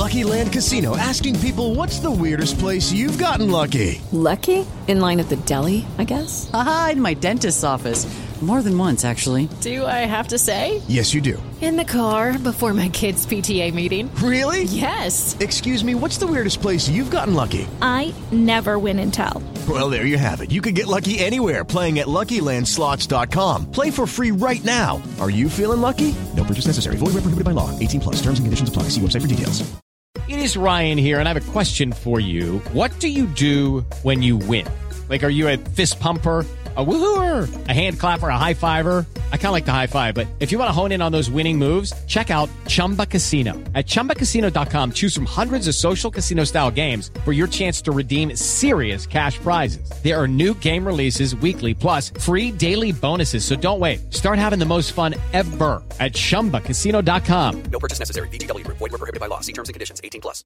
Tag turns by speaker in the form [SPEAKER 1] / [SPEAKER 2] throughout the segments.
[SPEAKER 1] Lucky Land Casino, asking people, what's the weirdest place you've gotten lucky?
[SPEAKER 2] Lucky? In line at the deli, I guess?
[SPEAKER 3] Aha, in my dentist's office. More than once, actually.
[SPEAKER 2] Do I have to say?
[SPEAKER 1] Yes, you do.
[SPEAKER 2] In the car before my kids' PTA meeting.
[SPEAKER 1] Really?
[SPEAKER 2] Yes.
[SPEAKER 1] Excuse me, what's the weirdest place you've gotten lucky?
[SPEAKER 4] I never win and tell.
[SPEAKER 1] Well, there you have it. You can get lucky anywhere, playing at LuckyLandSlots.com. Play for free right now. Are you feeling lucky? No purchase necessary. Void where prohibited by law. 18 plus. Terms and conditions apply. See website for details.
[SPEAKER 5] It is Ryan here, and I have a question for you. What do you do when you win? Like, are you a fist pumper, a woohooer, a hand clapper, a high fiver? I kind of like the high five, but if you want to hone in on those winning moves, check out Chumba Casino. At ChumbaCasino.com, choose from hundreds of social casino-style games for your chance to redeem serious cash prizes. There are new game releases weekly, plus free daily bonuses, so don't wait. Start having the most fun ever at ChumbaCasino.com.
[SPEAKER 6] No purchase necessary. VGW. Void where prohibited by law. See terms and conditions. 18 plus.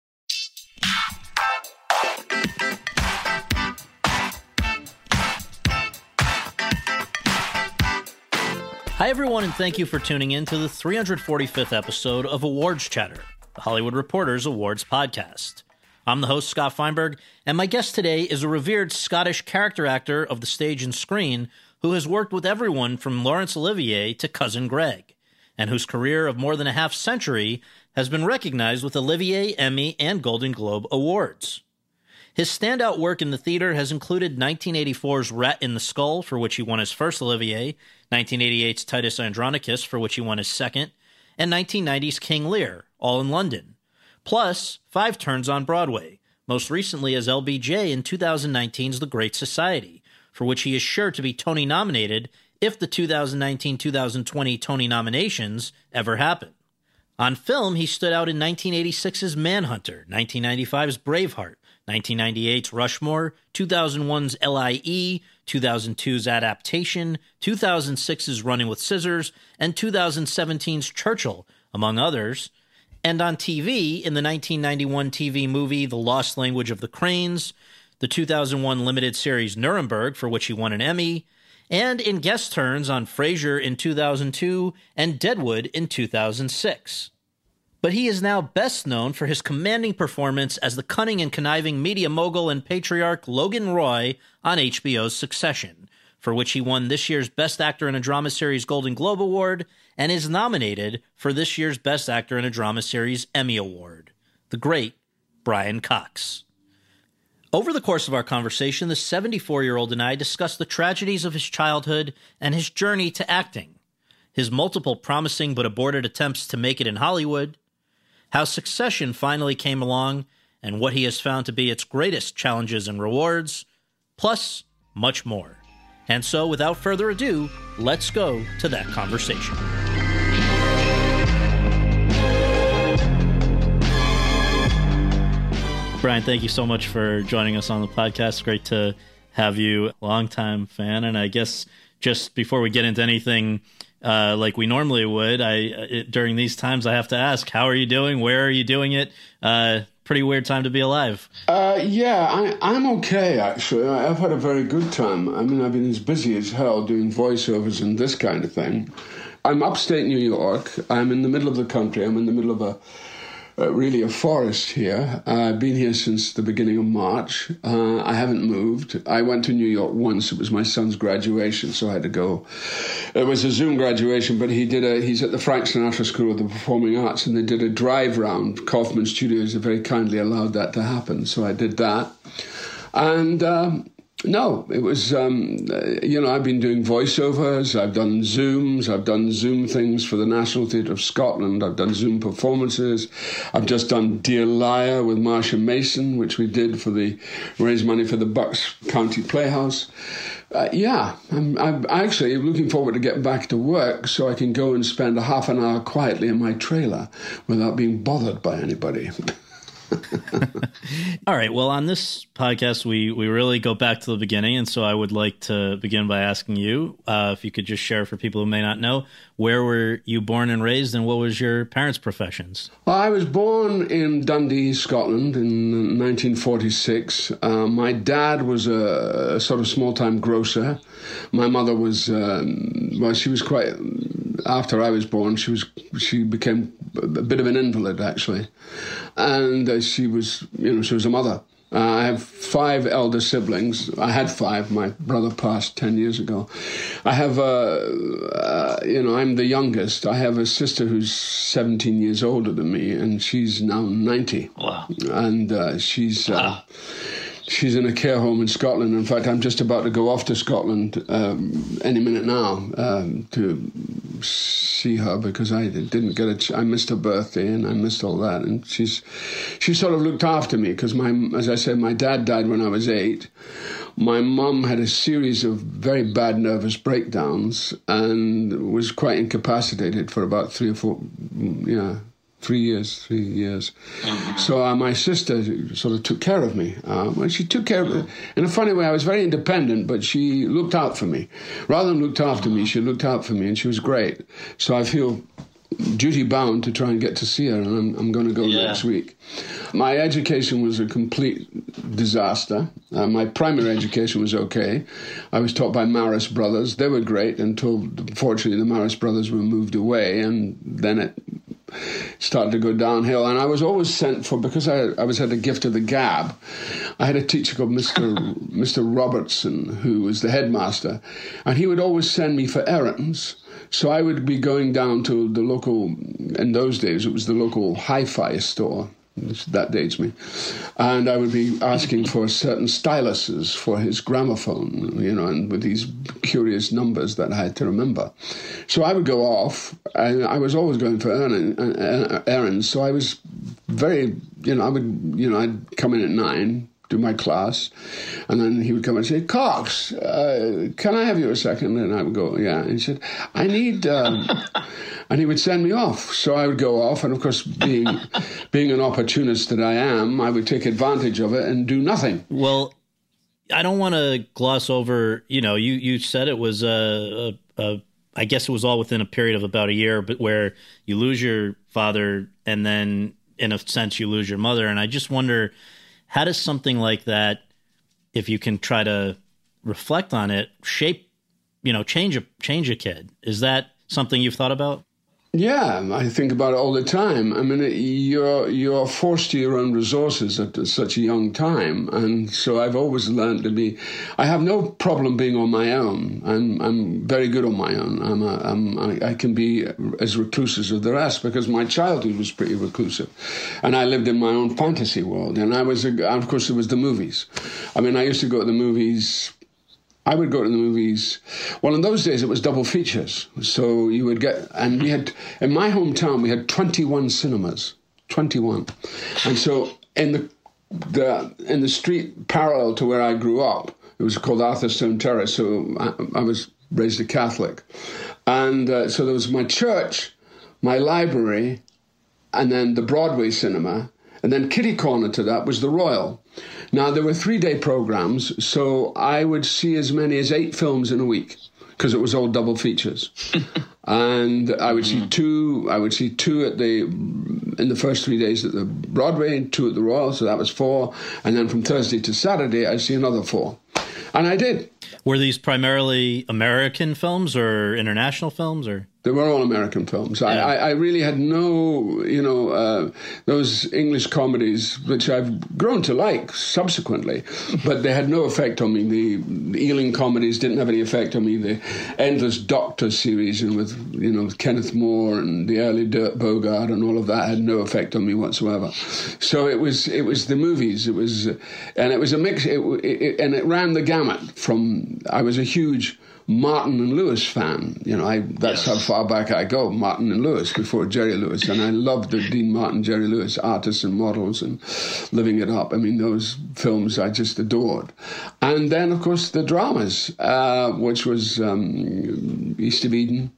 [SPEAKER 7] Hi, everyone, and thank you for tuning in to the 345th episode of Awards Chatter, the Hollywood Reporter's awards podcast. I'm the host, Scott Feinberg, and my guest today is a revered Scottish character actor of the stage and screen who has worked with everyone from Laurence Olivier to Cousin Greg, and whose career of more than a half-century has been recognized with Olivier, Emmy, and Golden Globe awards. His standout work in the theater has included 1984's Rat in the Skull, for which he won his first Olivier, 1988's Titus Andronicus, for which he won his second, and 1990's King Lear, all in London. Plus, 5 turns on Broadway, most recently as LBJ in 2019's The Great Society, for which he is sure to be Tony nominated if the 2019-2020 Tony nominations ever happen. On film, he stood out in 1986's Manhunter, 1995's Braveheart, 1998's Rushmore, 2001's LIE, 2002's Adaptation, 2006's Running with Scissors, and 2017's Churchill, among others, and on TV in the 1991 TV movie The Lost Language of the Cranes, the 2001 limited series Nuremberg, for which he won an Emmy, and in guest turns on Frasier in 2002 and Deadwood in 2006. But he is now best known for his commanding performance as the cunning and conniving media mogul and patriarch Logan Roy on HBO's Succession, for which he won this year's Best Actor in a Drama Series Golden Globe Award and is nominated for this year's Best Actor in a Drama Series Emmy Award. The great Brian Cox. Over the course of our conversation, the 74-year-old and I discussed the tragedies of his childhood and his journey to acting, his multiple promising but aborted attempts to make it in Hollywood, how Succession finally came along, and what he has found to be its greatest challenges and rewards, plus much more. And so, without further ado, let's go to that conversation. Brian, thank you so much for joining us on the podcast. Great to have you, longtime fan. And I guess just before we get into anything like we normally would, during these times I have to ask, how are you doing? Where are you doing it? Pretty weird time to be alive.
[SPEAKER 8] I'm okay, actually. I've had a very good time. I mean, I've been as busy as hell doing voiceovers and this kind of thing. I'm upstate New York. I'm in the middle of the country. I'm in the middle of really a forest here. I've been here since the beginning of March. I haven't moved. I went to New York once. It was my son's graduation, so I had to go. It was a Zoom graduation, but he's at the Frank Sinatra School of the Performing Arts, and they did a drive round. Kaufman Studios have very kindly allowed that to happen, so I did that. And no, it was, I've been doing voiceovers, I've done Zooms, I've done Zoom things for the National Theatre of Scotland, I've done Zoom performances, I've just done Dear Liar with Marsha Mason, which we did raise money for the Bucks County Playhouse. I'm actually looking forward to getting back to work so I can go and spend a half an hour quietly in my trailer without being bothered by anybody.
[SPEAKER 7] All right. Well, on this podcast, we really go back to the beginning. And so I would like to begin by asking you, if you could just share for people who may not know, where were you born and raised and what was your parents' professions?
[SPEAKER 8] Well, I was born in Dundee, Scotland in 1946. My dad was a sort of small-time grocer. My mother was, she was quite after I was born, she became a bit of an invalid, actually. And she was a mother. I have 5 elder siblings. I had 5. My brother passed 10 years ago. I have, I'm the youngest. I have a sister who's 17 years older than me, and she's now 90.
[SPEAKER 7] Wow.
[SPEAKER 8] And she's in a care home in Scotland. In fact, I'm just about to go off to Scotland any minute now to see her, because I didn't get I missed her birthday and I missed all that. And she sort of looked after me because, as I said, my dad died when I was 8. My mum had a series of very bad nervous breakdowns and was quite incapacitated for about 3 years. Mm-hmm. So my sister sort of took care of me. She took care of me in a funny way. I was very independent, but she looked out for me. Rather than looked after me, she looked out for me, and she was great. So I feel duty-bound to try and get to see her, and I'm going to go next week. My education was a complete disaster. My primary education was okay. I was taught by Marist Brothers. They were great until, unfortunately, the Marist Brothers were moved away, and then it started to go downhill. And I was always sent for, because I had a gift of the gab, I had a teacher called Mr. Robertson, who was the headmaster, and he would always send me for errands. So I would be going down to the local, in those days it was the local hi-fi store, that dates me, and I would be asking for certain styluses for his gramophone, and with these curious numbers that I had to remember. So I would go off, and I was always going for errands, so I was very, I'd come in at 9, do my class, and then he would come and say, "Cox, can I have you a second?" And I would go, "Yeah." And he said, "I need," and he would send me off. So I would go off, and of course, being an opportunist that I am, I would take advantage of it and do nothing.
[SPEAKER 7] Well, I don't want to gloss over, you said it was I guess it was all within a period of about a year, but where you lose your father and then, in a sense, you lose your mother. And I just wonder, how does something like that, if you can try to reflect on it, shape, change a kid? Is that something you've thought about?
[SPEAKER 8] Yeah, I think about it all the time. I mean, you're forced to your own resources at such a young time, and so I've always learned to be. I have no problem being on my own. I'm very good on my own. I can be as reclusive as the rest, because my childhood was pretty reclusive, and I lived in my own fantasy world. And of course, there was the movies. I mean, I used to go to the movies. I would go to the movies. Well, in those days, it was double features. So you would get, and we had, in my hometown, we had 21 cinemas, 21. And so in the street parallel to where I grew up, it was called Arthurstone Terrace. So I was raised a Catholic. And so there was my church, my library, and then the Broadway cinema. And then kitty corner to that was the Royal. Now, there were 3-day programs, so I would see as many as 8 films in a week, because it was all double features. And I would see 2. I would see 2 in the first 3 days at the Broadway, and 2 at the Royal, so that was 4. And then from Thursday to Saturday, I'd see another 4. And I did.
[SPEAKER 7] Were these primarily American films or international films, or?
[SPEAKER 8] They were all American films. Yeah. I really had no, those English comedies, which I've grown to like subsequently, but they had no effect on me. The Ealing comedies didn't have any effect on me. The Endless Doctor series, with Kenneth More and the early Dirk Bogarde and all of that had no effect on me whatsoever. So it was the movies. It was a mix, and it ran the gamut from. I was a huge Martin and Lewis fan. That's how far back I go, Martin and Lewis, before Jerry Lewis. And I loved the Dean Martin, Jerry Lewis, Artists and Models and Living It Up. I mean, those films I just adored. And then, of course, the dramas, which was East of Eden,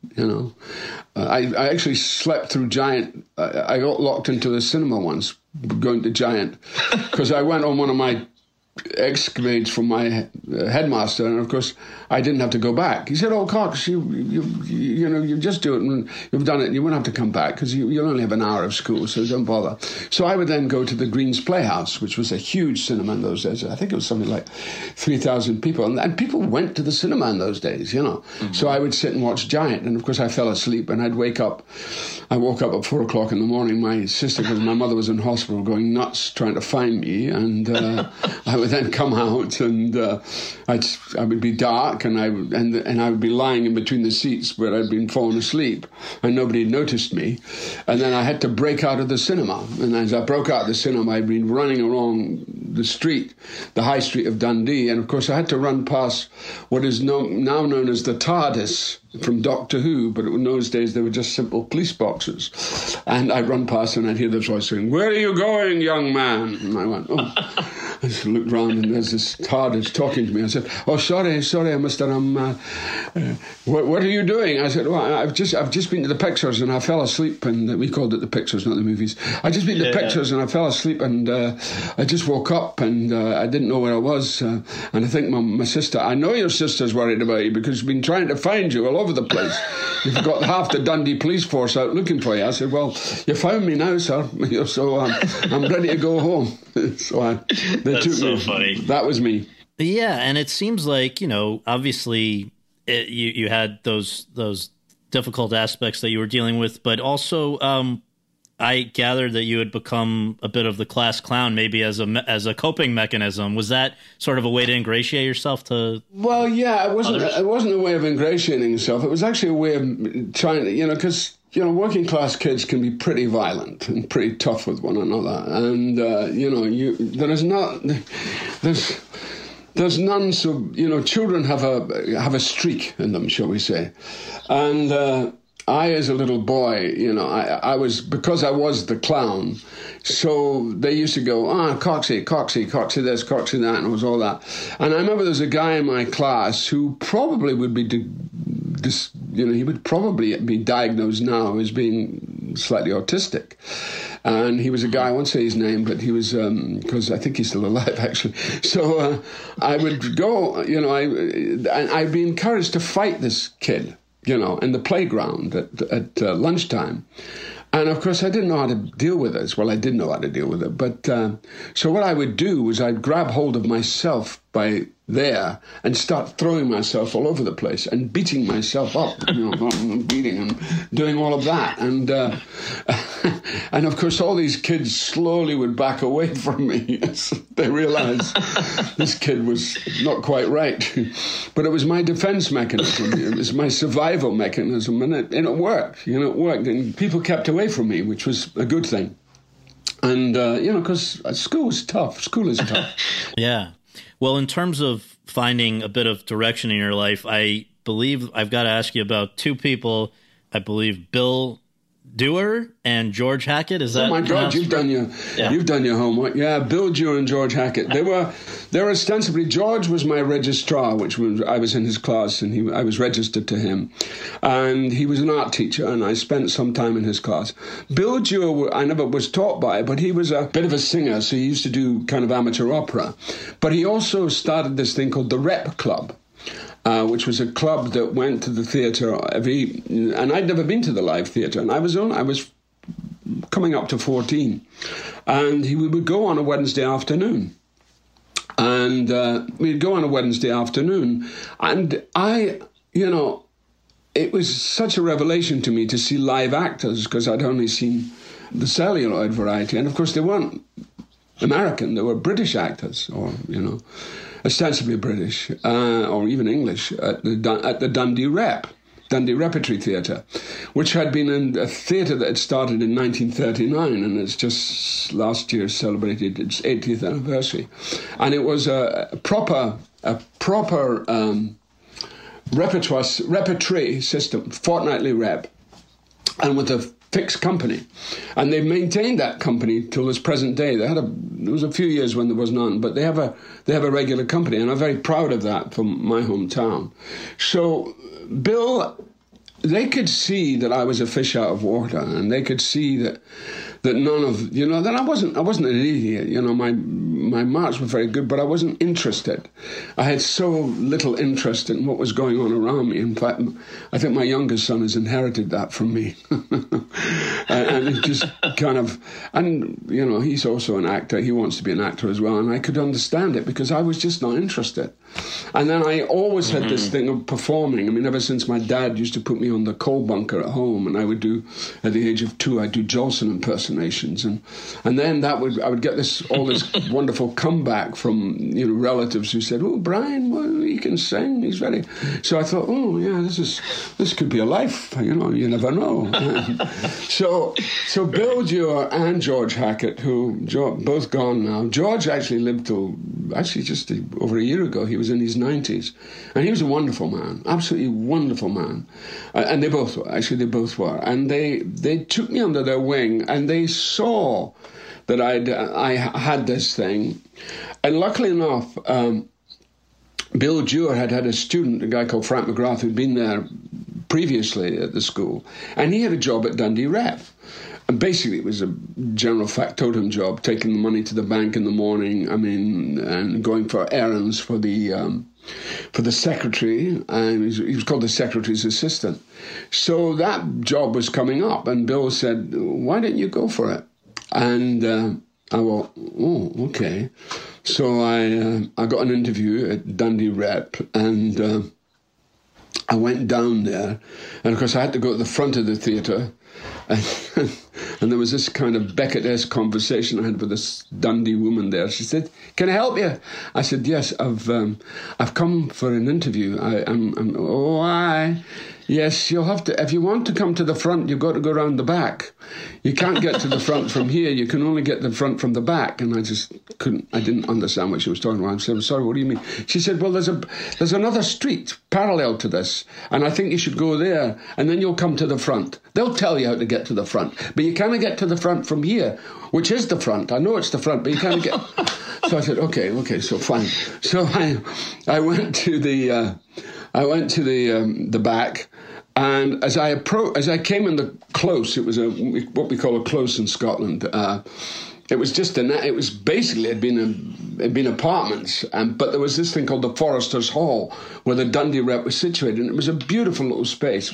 [SPEAKER 8] I actually slept through Giant. I got locked into the cinema once, going to Giant, because I went on one of my exclamations from my headmaster, and of course I didn't have to go back. He said, "Oh, Cox, you just do it, and you've done it. You won't have to come back because you'll only have an hour of school, so don't bother." So I would then go to the Greens Playhouse, which was a huge cinema in those days. I think it was something like 3,000 people, and people went to the cinema in those days, Mm-hmm. So I would sit and watch Giant, and of course I fell asleep, and I'd wake up. I woke up at 4 o'clock in the morning. My sister, because my mother was in hospital, going nuts trying to find me, and I would then come out, and I would be dark, and I would be lying in between the seats where I'd been falling asleep, and nobody had noticed me. And then I had to break out of the cinema, and as I broke out of the cinema, I'd been running along the street, the high street of Dundee, and of course I had to run past what is now known as the TARDIS from Doctor Who, but in those days they were just simple police boxes. And I'd run past and I'd hear this voice saying, "Where are you going, young man?" And I went, "Oh." I just looked round and there's this TARDIS talking to me. I said, "Oh, sorry, mister, what are you doing?" I said, "Well, I've just been to the pictures and I fell asleep," and we called it the pictures, not the movies. "I just been to the pictures and I fell asleep, and I just woke up and I didn't know where I was, and I think my sister, I know your sister's worried about you because she's been trying to find you all over the place. You've got half the Dundee police force out looking for you." I said, "Well, you found me now, sir, so I'm ready to go home." So they took me.
[SPEAKER 7] Funny.
[SPEAKER 8] That was me.
[SPEAKER 7] Yeah, and it seems like, obviously you had those difficult aspects that you were dealing with, but also I gathered that you had become a bit of the class clown, maybe as a coping mechanism. Was that sort of a way to ingratiate yourself to?
[SPEAKER 8] Well, yeah, it wasn't.
[SPEAKER 7] Others?
[SPEAKER 8] It wasn't a way of ingratiating yourself. It was actually a way of trying to, because working class kids can be pretty violent and pretty tough with one another, and there's none. So children have a streak in them, shall we say, and. I, as a little boy, I was, because I was the clown, so they used to go, Coxie, this, Coxie that, and it was all that. And I remember there was a guy in my class who probably would be, he would probably be diagnosed now as being slightly autistic. And he was a guy, I won't say his name, but he was, because I think he's still alive, actually. So I would go, I'd be encouraged to fight this kid, in the playground at lunchtime. And, of course, I didn't know how to deal with it. Well, I did know how to deal with it. But so what I would do was I'd grab hold of myself by there and start throwing myself all over the place and beating myself up, beating and doing all of that. And, and of course, all these kids slowly would back away from me as they realized this kid was not quite right. But it was my defense mechanism. It was my survival mechanism. And it worked. It worked. And people kept away from me, which was a good thing. And, because school is tough. School is tough.
[SPEAKER 7] Yeah. Well, in terms of finding a bit of direction in your life, I believe I've got to ask you about two people. I believe Bill Dewar and George Hackett. Is that?
[SPEAKER 8] Oh my God, you've done your homework. Yeah, Bill Dewar and George Hackett. They were ostensibly, George was my registrar, I was in his class, and I was registered to him, and he was an art teacher, and I spent some time in his class. Bill Dewar, I never was taught by, but he was a bit of a singer, so he used to do kind of amateur opera, but he also started this thing called the Rep Club. Which was a club that went to the theatre and I'd never been to the live theatre, and I was coming up to 14, and we would go on a Wednesday afternoon, and we'd go on a Wednesday afternoon, and it was such a revelation to me to see live actors, because I'd only seen the celluloid variety, and of course they weren't American, they were British actors, or ostensibly British, or even English, at the Dundee Repertory Theatre, which had been a theatre that had started in 1939, and it's just last year celebrated its 80th anniversary. And it was a proper repertory system, fortnightly rep, and with a fixed company, and they've maintained that company till this present day. There was a few years when there was none, but they have a regular company, and I'm very proud of that from my hometown. So Bill, they could see that I was a fish out of water, and they could see that none of that I wasn't an idiot. my marks were very good, but I wasn't interested. I had so little interest in what was going on around me. In fact, I think my youngest son has inherited that from me. And it just kind of, and, you know, he's also an actor. He wants to be an actor as well. And I could understand it because I was just not interested. And then I always had this thing of performing. I mean, ever since my dad used to put me on the coal bunker at home, and I would do, at the age of 2, I'd do Jolson impersonations. And then I would get all this wonderful comeback from, you know, relatives who said, "Oh, Brian, well, he can sing, he's ready." So I thought, oh, yeah, this could be a life, you know, you never know. So Bill Dewar and George Hackett, who both gone now. George actually lived till, just over a year ago. He was in his 90s. And he was a wonderful man, absolutely wonderful man. And they both were. And they took me under their wing, and they saw that I had this thing. And luckily enough, Bill Dewar had a student, a guy called Frank McGrath, who'd been there previously at the school, and he had a job at Dundee Rep. And basically it was a general factotum job, taking the money to the bank in the morning, and going for errands for the secretary, and he was called the secretary's assistant. So that job was coming up, and Bill said, "Why don't you go for it?" And I went, "Oh, okay." So I got an interview at Dundee Rep, and I went down there, and of course I had to go to the front of the theatre, and there was this kind of Beckett-esque conversation I had with this Dundee woman there. She said, "Can I help you?" I said, "Yes, I've come for an interview. Why? Yes, you'll have to, if you want to come to the front, you've got to go round the back. You can't get to the front from here. You can only get the front from the back." And I just I didn't understand what she was talking about. I said, "I'm sorry, what do you mean?" She said, "Well, there's another street parallel to this, and I think you should go there, and then you'll come to the front. They'll tell you how to get to the front, but you can't get to the front from here, which is the front. I know it's the front, but you can't get..." So I said, okay, so fine. So I went to the back, and as I came in the close, it was what we call a close in Scotland. It was it'd been apartments, but there was this thing called the Foresters' Hall, where the Dundee Rep was situated, and it was a beautiful little space.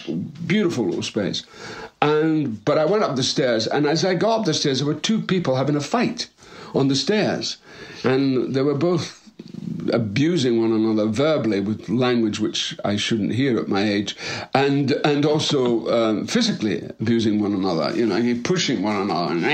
[SPEAKER 8] But I went up the stairs, and as I got up the stairs, there were two people having a fight on the stairs, and they were both abusing one another verbally with language which I shouldn't hear at my age, and also physically abusing one another, you know, pushing one another, and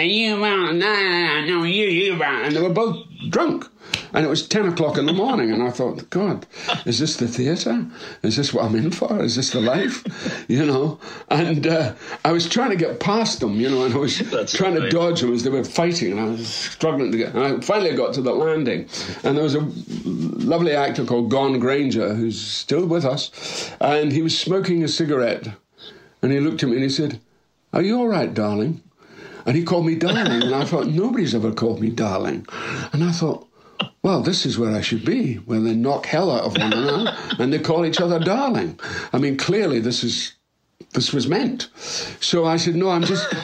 [SPEAKER 8] they were both drunk. And it was 10 o'clock in the morning, and I thought, God, is this the theatre? Is this what I'm in for? Is this the life? You know? And I was trying to get past them, you know, and I was trying to dodge them as they were fighting, and I was struggling to get... And I finally got to the landing, and there was a lovely actor called Gon Granger, who's still with us, and he was smoking a cigarette, and he looked at me and he said, "Are you all right, darling?" And he called me darling, and I thought, nobody's ever called me darling. And I thought, well, this is where I should be, where they knock hell out of one another and they call each other darling. I mean, clearly this was meant. So I said, no,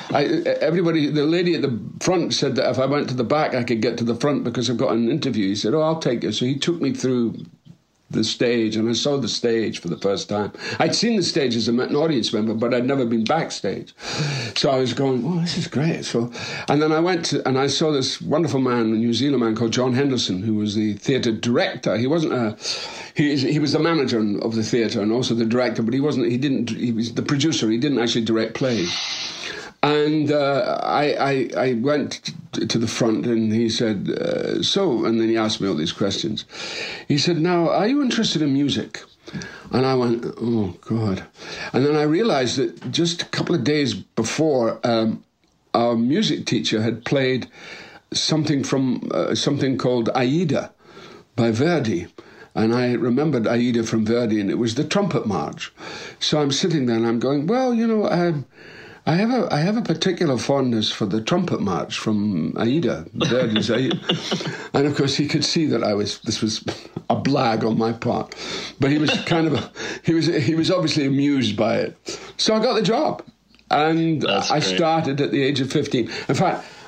[SPEAKER 8] the lady at the front said that if I went to the back, I could get to the front because I've got an interview. He said, "Oh, I'll take you." So he took me through the stage, and I saw the stage for the first time. I'd seen the stage as an audience member, but I'd never been backstage. So I was going, "Oh, this is great." So, and then I went and I saw this wonderful man, a New Zealand man called John Henderson, who was the theatre director. He wasn't he was the manager of the theatre and also the director, but he was the producer. He didn't actually direct plays. And I went to the front, and he said, and then he asked me all these questions. He said, "Now, are you interested in music?" And I went, "Oh, God." And then I realized that just a couple of days before, our music teacher had played something called Aida by Verdi. And I remembered Aida from Verdi, and it was the trumpet march. So I'm sitting there, and I'm going, well, you know, I have a particular fondness for the trumpet march from Aida, Verdi's Aida. And of course he could see that this was a blag on my part. But he was he was obviously amused by it. So I got the job. And I started at the age of 15. In fact,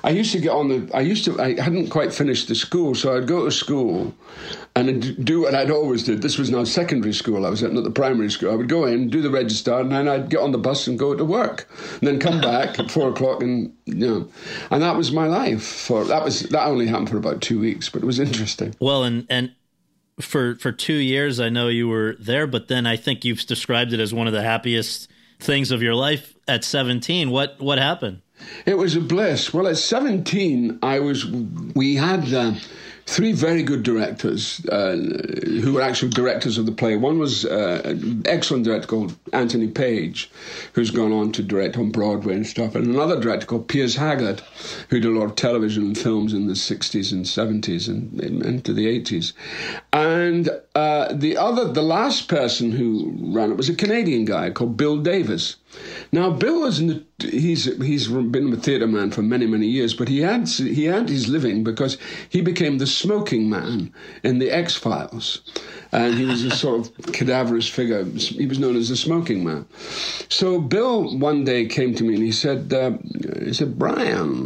[SPEAKER 8] I hadn't quite finished the school, so I'd go to school and I'd do what I'd always did. This was now secondary school I was at, not the primary school. I would go in, do the register, and then I'd get on the bus and go to work, and then come back at 4 o'clock, and and that was my life. That only happened for about 2 weeks, but it was interesting.
[SPEAKER 7] Well, and for 2 years, I know you were there, but then I think you've described it as one of the happiest things of your life at 17. What happened?
[SPEAKER 8] It was a bliss. Well, at 17, we had 3 very good directors who were actual directors of the play. One was an excellent director called Anthony Page, who's gone on to direct on Broadway and stuff, and another director called Piers Haggard, who did a lot of television and films in the 60s and 70s and into the 80s. And the last person who ran it was a Canadian guy called Bill Davis. Now, Bill he's been a theatre man for many, many years, but he had his living because he became the smoking man in the X-Files. And he was a sort of cadaverous figure. He was known as the smoking man. So Bill one day came to me and he said, Brian,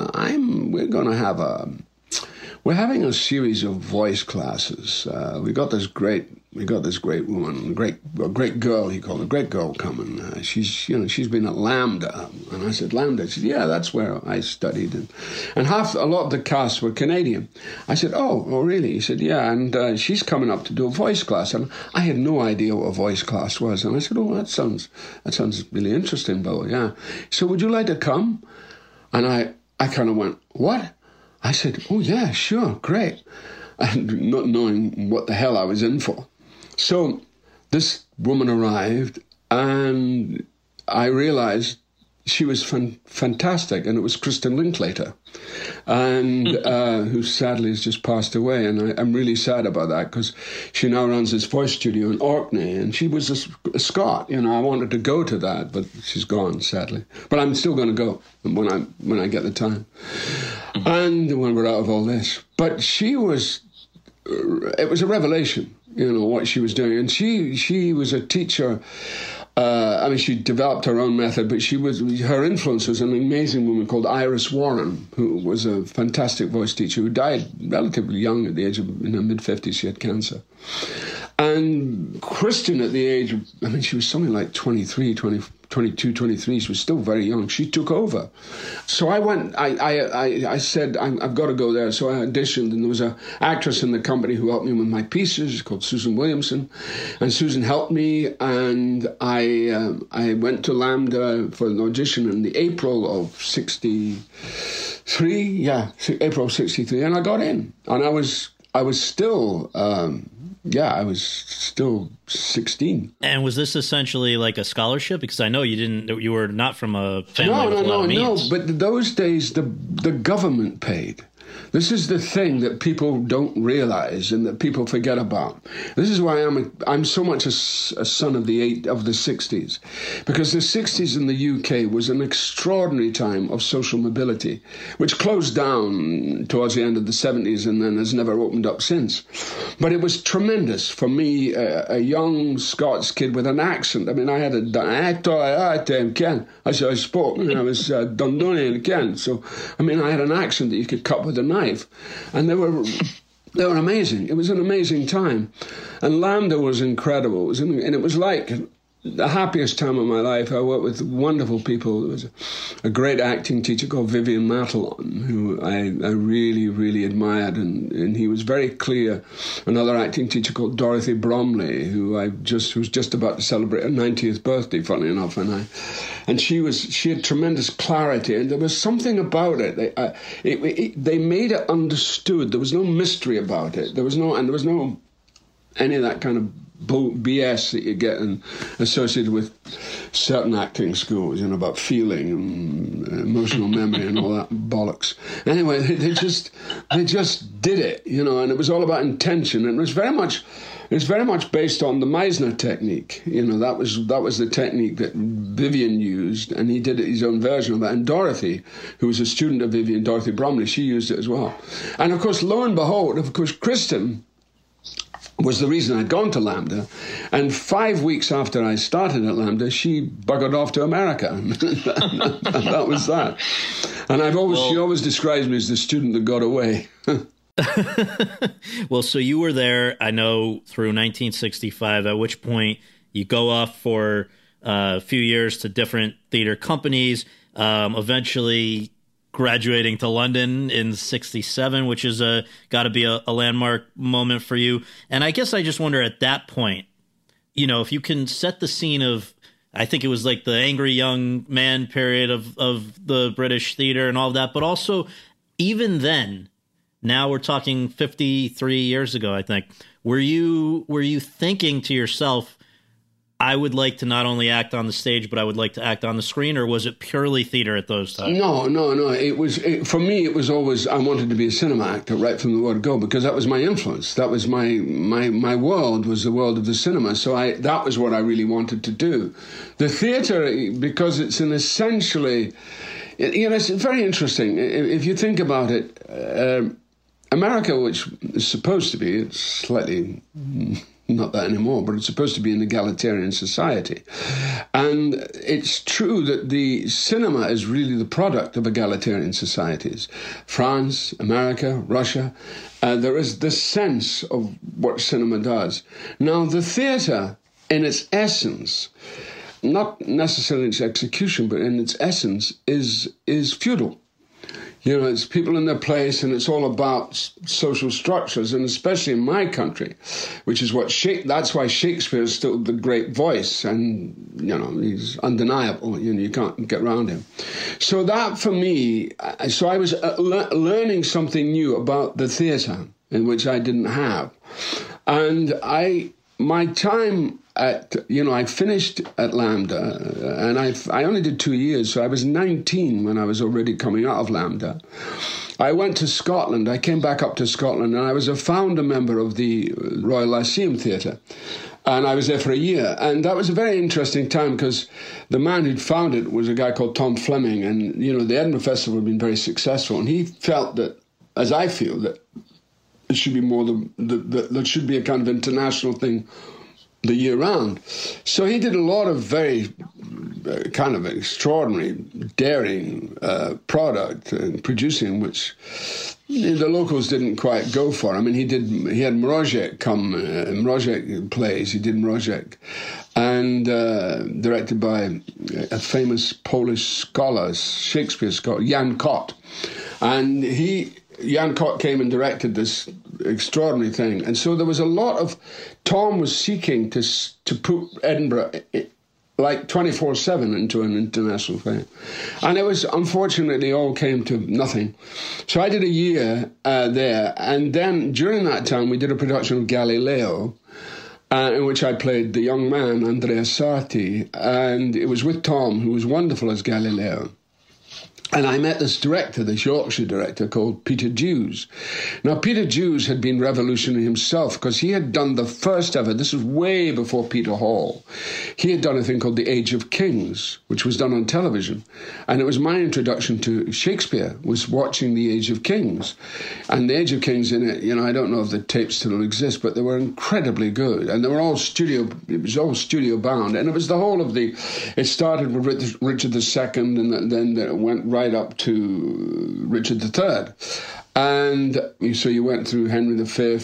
[SPEAKER 8] we're having a series of voice classes. We got this great woman, a great girl, he called her, a great girl coming. She's been at Lambda. And I said, Lambda? She said, yeah, that's where I studied. And a lot of the cast were Canadian. I said, oh, really? He said, yeah, and she's coming up to do a voice class. And I had no idea what a voice class was. And I said, oh, that sounds really interesting, Bill, yeah. So would you like to come? And I kind of went, what? I said, oh, yeah, sure, great. And not knowing what the hell I was in for. So this woman arrived, and I realized she was fantastic, and it was Kristen Linklater, and who sadly has just passed away, and I'm really sad about that because she now runs this voice studio in Orkney, and she was a Scot. I wanted to go to that, but she's gone, sadly. But I'm still going to go when I get the time, and when we're out of all this. But it was a revelation, what she was doing. And she was a teacher. She developed her own method, but her influence was an amazing woman called Iris Warren, who was a fantastic voice teacher who died relatively young at the age of, in her mid-50s, she had cancer. And Kristen, at the age of, she was something like 22, 23, she was still very young. She took over. So I went, I said, I've got to go there. So I auditioned, and there was an actress in the company who helped me with my pieces called Susan Williamson. And Susan helped me, and I went to Lambda for an audition in the April of 63. Yeah, April of 63. And I got in. And I was still... I was still 16.
[SPEAKER 7] And was this essentially like a scholarship? Because I know you were not from a family with a lot of means.
[SPEAKER 8] No, but those days the government paid. This is the thing that people don't realize and that people forget about. This is why I'm so much a son of the 60s, because the 60s in the UK was an extraordinary time of social mobility, which closed down towards the end of the 70s and then has never opened up since. But it was tremendous for me, a young Scots kid with an accent. I had I spoke, I was Dundonian again. So, I had an accent that you could cut with a knife. And they were amazing. It was an amazing time. And Lambda was incredible. It was like the happiest time of my life. I worked with wonderful people. There was a great acting teacher called Vivian Matalon, who I really, really admired, and he was very clear. Another acting teacher called Dorothy Bromley, who was just about to celebrate her 90th birthday, funnily enough, and she had tremendous clarity, and there was something about it. They made it understood. There was no mystery about it. There was no any of that kind of BS that you get associated with certain acting schools, about feeling and emotional memory and all that bollocks. Anyway, they just did it, and it was all about intention, and it was very much based on the Meisner technique. That was the technique that Vivian used, and he did his own version of that. And Dorothy, who was a student of Vivian, Dorothy Bromley, she used it as well. And of course, lo and behold, Kristen was the reason I'd gone to LAMDA. And 5 weeks after I started at LAMDA, she buggered off to America. And that was that. And she always describes me as the student that got away.
[SPEAKER 7] Well, so you were there, I know, through 1965, at which point you go off for a few years to different theater companies, eventually graduating to London in 67, which is got to be a landmark moment for you. And I guess I just wonder at that point, you know, if you can set the scene of, I think it was like the angry young man period of the British theater and all of that, but also even then, now we're talking 53 years ago, I think, were you thinking to yourself, I would like to not only act on the stage, but I would like to act on the screen, or was it purely theater at those times?
[SPEAKER 8] No. For me, it was always, I wanted to be a cinema actor right from the word go, because that was my influence. That was my world, was the world of the cinema. So that was what I really wanted to do. The theater, because it's an essentially, you know, it's very interesting. If you think about it, America, which is supposed to be, it's slightly not that anymore, but it's supposed to be an egalitarian society. And it's true that the cinema is really the product of egalitarian societies. France, America, Russia, there is this sense of what cinema does. Now, the theatre, in its essence, not necessarily its execution, but in its essence, is feudal. You know, it's people in their place, and it's all about social structures, and especially in my country, which is that's why Shakespeare is still the great voice, and, you know, he's undeniable. You know, you can't get around him. So that, for me, I was learning something new about the theatre, in which I didn't have. And my time I finished at LAMDA, and I only did 2 years, so I was 19 when I was already coming out of LAMDA. I went to Scotland. I came back up to Scotland, and I was a founder member of the Royal Lyceum Theatre. And I was there for a year. And that was a very interesting time, because the man who'd founded it was a guy called Tom Fleming. And, you know, the Edinburgh Festival had been very successful. And he felt that, as I feel, that it should be more there should be a kind of international thing the year round. So he did a lot of very kind of extraordinary, daring product and producing, which the locals didn't quite go for. I mean, he had Mrożek come, Mrożek plays, he did Mrożek, and directed by a famous Polish scholar, Shakespeare scholar, Jan Kot. And Jan Kot came and directed this extraordinary thing. And so there was a lot of, Tom was seeking to put Edinburgh like 24/7 into an international thing. And it was, unfortunately, all came to nothing. So I did a year there. And then during that time, we did a production of Galileo, in which I played the young man, Andrea Sarti. And it was with Tom, who was wonderful as Galileo. And I met this director, this Yorkshire director called Peter Dews. Now, Peter Dews had been revolutionary himself, because he had done the first ever, this was way before Peter Hall, he had done a thing called The Age of Kings, which was done on television. And it was my introduction to Shakespeare, was watching The Age of Kings. And The Age of Kings in it, you know, I don't know if the tapes still exist, but they were incredibly good. And they were all it was all studio bound. And it was the whole of it started with Richard II, and then it went right up to Richard III. And so you went through Henry V.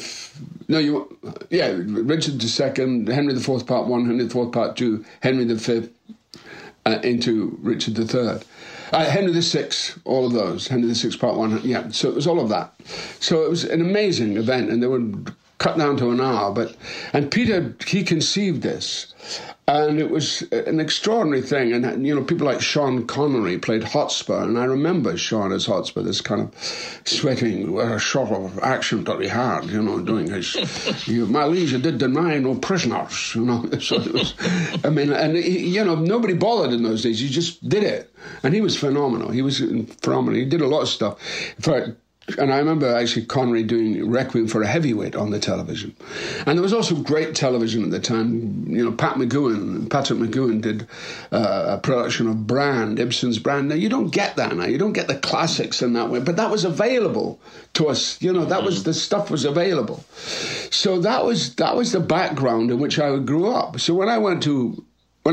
[SPEAKER 8] Richard II, Henry IV Part 1, Henry IV Part 2, Henry V into Richard III. Henry VI, all of those, Henry VI Part 1, yeah, so it was all of that. So it was an amazing event, and they were cut down to an hour. And Peter, he conceived this. And it was an extraordinary thing. And, you know, people like Sean Connery played Hotspur. And I remember Sean as Hotspur, this kind of sweating, sort of accent that he had, you know, doing his, my liege, did deny no prisoners, you know. So it was, I mean, and, you know, nobody bothered in those days. He just did it. And he was phenomenal. He was phenomenal. He did a lot of stuff. In fact, And I remember actually Connery doing Requiem for a Heavyweight on the television. And there was also great television at the time. You know, Patrick McGowan did a production of Brand, Ibsen's Brand. Now, you don't get that now. You don't get the classics in that way. But that was available to us. You know, the stuff was available. So that was the background in which I grew up. So when I went to,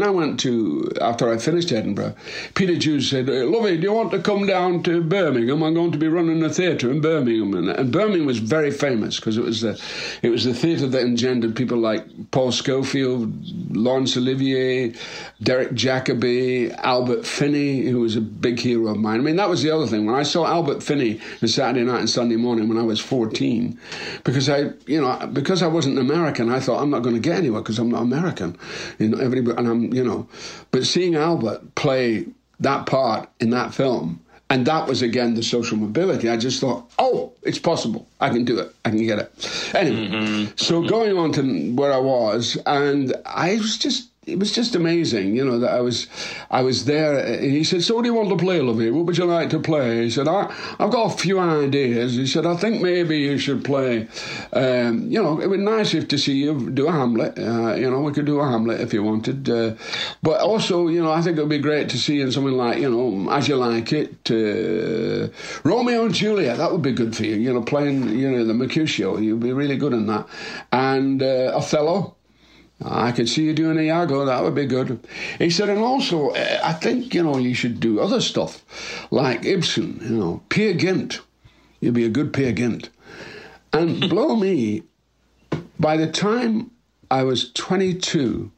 [SPEAKER 8] after I finished Edinburgh, Peter Hughes said, Lovey, do you want to come down to Birmingham? I'm going to be running a theatre in Birmingham. And Birmingham was very famous because it was the theatre that engendered people like Paul Schofield, Laurence Olivier, Derek Jacobi, Albert Finney, who was a big hero of mine. I mean, that was the other thing. When I saw Albert Finney on Saturday night and Sunday morning when I was 14, because I wasn't American, I thought I'm not going to get anywhere because I'm not American. You know, everybody, and but seeing Albert play that part in that film, and that was again the social mobility, I just thought, oh, it's possible. I can do it. I can get it. Anyway, so going on to where I was, and it was just amazing, you know, that I was there. And he said, so what do you want to play, Lovey? What would you like to play? He said, I've got a few ideas. He said, I think maybe you should play, you know, it would be nice to see you do a Hamlet. You know, we could do a Hamlet if you wanted. But also, you know, I think it would be great to see you in something like, you know, As You Like It, Romeo and Juliet. That would be good for you, you know, playing, you know, the Mercutio. You'd be really good in that. And Othello. I could see you doing Iago, that would be good. He said, and also, I think, you know, you should do other stuff, like Ibsen, you know, Peer Gynt. You'd be a good Peer Gynt. And blow me, by the time I was 22,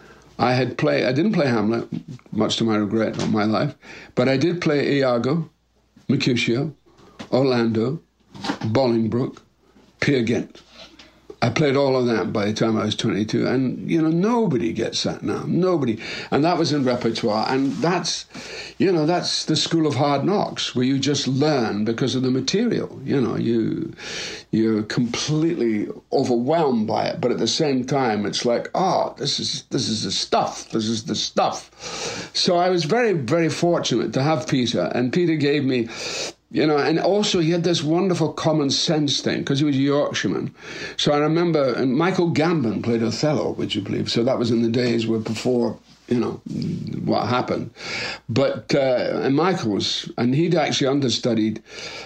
[SPEAKER 8] I didn't play Hamlet, much to my regret of my life, but I did play Iago, Mercutio, Orlando, Bolingbroke, Peer Gynt. I played all of that by the time I was 22. And, you know, nobody gets that now. Nobody. And that was in repertoire. And that's, you know, that's the school of hard knocks, where you just learn because of the material. You know, you're completely overwhelmed by it. But at the same time, it's like, oh, this is the stuff. This is the stuff. So I was very, very fortunate to have Peter. And Peter gave me... You know, and also he had this wonderful common sense thing, because he was a Yorkshireman. So I remember, and Michael Gambon played Othello, would you believe? So that was in the days before, you know, what happened. But, and Michael was, and he'd actually understudied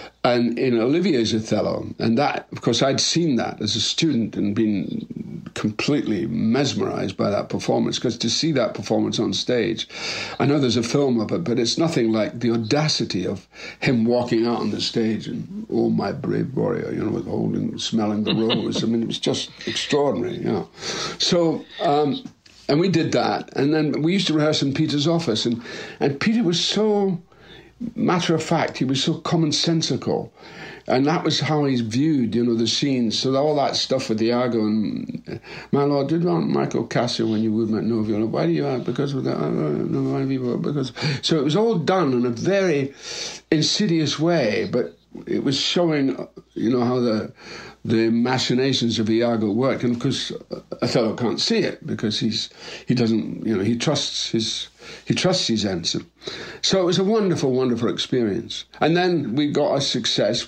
[SPEAKER 8] in Olivier's Othello. And that, of course, I'd seen that as a student and been completely mesmerized by that performance, because to see that performance on stage, I know there's a film of it, but it's nothing like the audacity of him walking out on the stage and, oh, my brave warrior, you know, smelling the rose. I mean, it was just extraordinary, you know. So, and we did that. And then we used to rehearse in Peter's office. And Peter was so matter of fact, he was so commonsensical. And that was how he's viewed, you know, the scenes. So all that stuff with Iago and, my lord, did want Michael Cassio when you would make Novio? Why do you ask? Because of that? Because... So it was all done in a very insidious way, but it was showing, you know, how the machinations of Iago work. And of course, Othello can't see it because he doesn't, you know, he trusts his ensign. So it was a wonderful, wonderful experience. And then we got a success.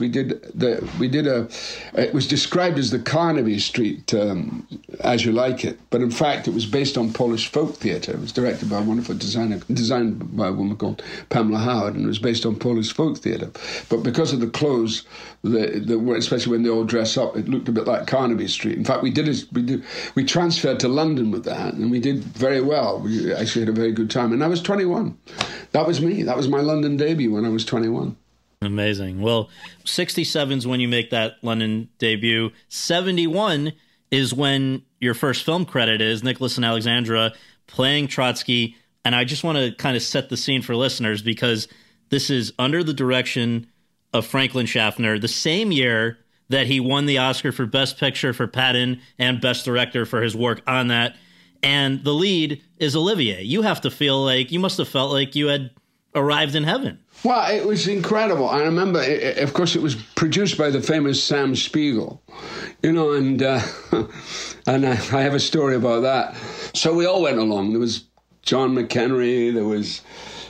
[SPEAKER 8] It was described as the Carnaby Street, As You Like It. But in fact, it was based on Polish folk theatre. It was directed by a wonderful designer, designed by a woman called Pamela Howard, and it was based on Polish folk theatre. But because of the clothes, especially when they all dress up, it looked a bit like Carnaby Street. In fact, we transferred to London with that, and we did very well. We actually had a very good time. And I was 21. That was me. That was my London debut when I was 21.
[SPEAKER 7] Amazing. Well, 67 is when you make that London debut. 71 is when your first film credit is Nicholas and Alexandra playing Trotsky. And I just want to kind of set the scene for listeners, because this is under the direction of Franklin Schaffner, the same year that he won the Oscar for Best Picture for Patton and Best Director for his work on that. And the lead is Olivier. You must have felt like you had arrived in heaven.
[SPEAKER 8] Well, it was incredible. I remember, of course, it was produced by the famous Sam Spiegel, you know, and I have a story about that. So we all went along. There was John McHenry, there was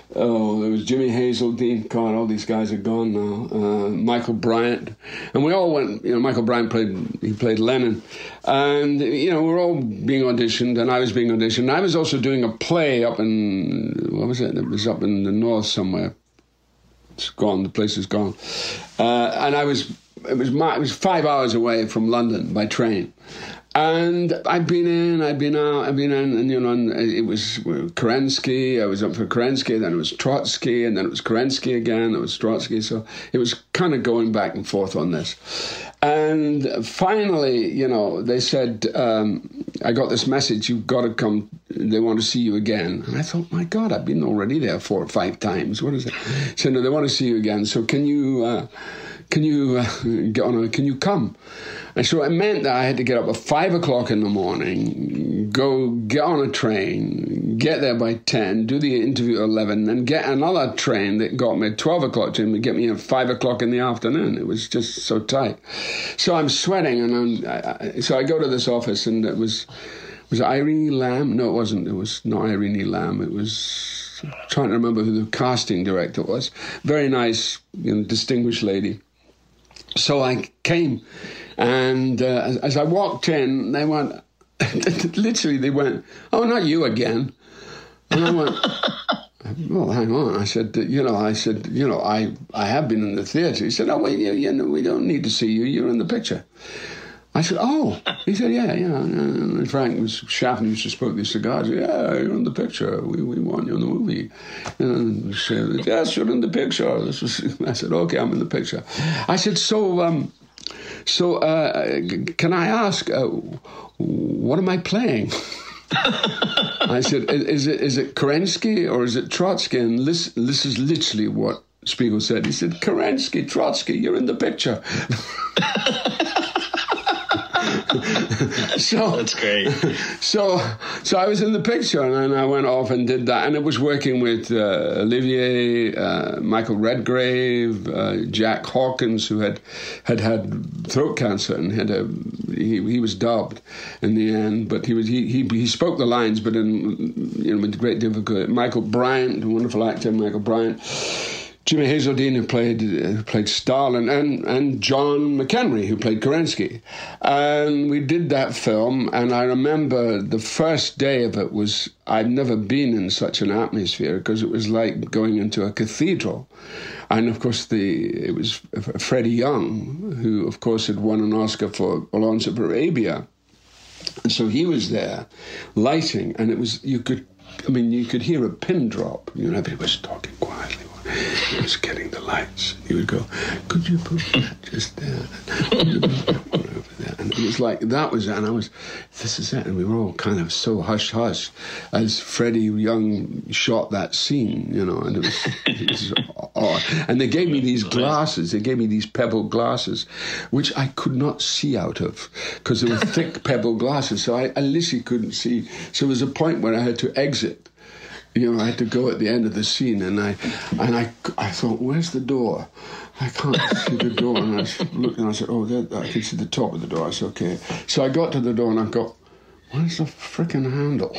[SPEAKER 8] Oh, there was Jimmy Hazeldine. God, all these guys are gone now. Michael Bryant. And we all went, Michael Bryant played Lennon. And, we're all being auditioned, and I was being auditioned. I was also doing a play up in, what was it? It was up in the north somewhere. It's gone, the place is gone. And it was 5 hours away from London by train. And I'd been in, and it was Kerensky. I was up for Kerensky, then it was Trotsky, and then it was Kerensky again. It was Trotsky, so it was kind of going back and forth on this. And finally, they said, I got this message, you've got to come, they want to see you again. And I thought, my God, I've been already there 4 or 5 times. What is it? He said, no, they want to see you again, so can you get on? Can you come? And so it meant that I had to get up at 5 o'clock in the morning, go get on a train, get there by 10, do the interview at 11, and get another train that got me at 12 o'clock to get me at 5 o'clock in the afternoon. It was just so tight. So I'm sweating, and so I go to this office, and it was Irene Lamb? No, it wasn't. It was not Irene Lamb. It was, I'm trying to remember who the casting director was. Very nice, distinguished lady. So I came, and as I walked in, they went, literally, they went, oh, not you again. And I went, well, hang on. I said, I have been in the theatre. He said, oh, wait, we don't need to see you. You're in the picture. I said, oh. He said, yeah. And Frank was Chaffin used to smoke these cigars. Yeah, you're in the picture. We want you in the movie. And he said, yes, you're in the picture. I said, okay, I'm in the picture. I said, so can I ask, what am I playing? I said, is it Kerensky or is it Trotsky? And this is literally what Spiegel said. He said, Kerensky, Trotsky, you're in the picture. So
[SPEAKER 7] that's great.
[SPEAKER 8] So I was in the picture, and then I went off and did that, and it was working with Olivier, Michael Redgrave, Jack Hawkins, who had throat cancer and he was dubbed in the end, but he spoke the lines, but with great difficulty. Michael Bryant, a wonderful actor, Michael Bryant. Jimmy Hazeldine, who played Stalin, and John McHenry, who played Kerensky. And we did that film, and I remember the first day of it was, I'd never been in such an atmosphere, because it was like going into a cathedral. And, of course, it was Freddie Young, who, of course, had won an Oscar for Lawrence of Arabia. And so he was there, lighting, and it was, you could hear a pin drop. Everybody was talking quietly. He was getting the lights. He would go, could you put that just there? Over there? And it was like, that was it. And this is it. And we were all kind of so hush-hush as Freddie Young shot that scene, and it was odd. And they gave me these glasses. They gave me these pebble glasses, which I could not see out of because they were thick pebble glasses. So I literally couldn't see. So there was a point where I had to exit. I had to go at the end of the scene, and I thought, where's the door? I can't see the door. And I looked, and I said, oh, there, I can see the top of the door. I said, okay. So I got to the door, and I got, where's the frickin' handle?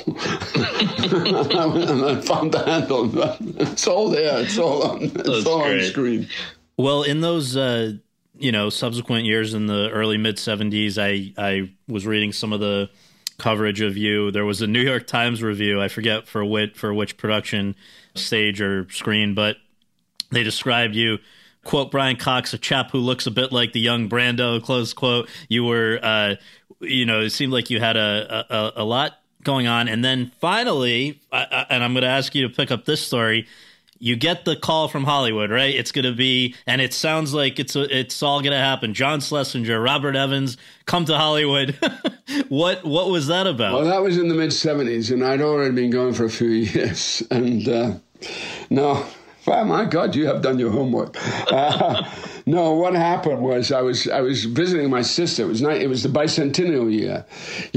[SPEAKER 8] and I found the handle. It's all there. It's all on screen.
[SPEAKER 7] Well, in those, subsequent years in the early mid-'70s, I was reading some of the coverage of you. There was a New York Times review, I forget for which production, stage or screen, but they described you, quote, Brian Cox, a chap who looks a bit like the young Brando, close quote. You were, it seemed like you had a lot going on. And then finally, and I'm going to ask you to pick up this story, you get the call from Hollywood, right? It's going to be, and it sounds like it's all going to happen. John Schlesinger, Robert Evans, come to Hollywood. What was that about?
[SPEAKER 8] Well, that was in the mid-'70s, and I'd already been going for a few years. And no, well, my God, you have done your homework. No, what happened was I was visiting my sister. It was the bicentennial year.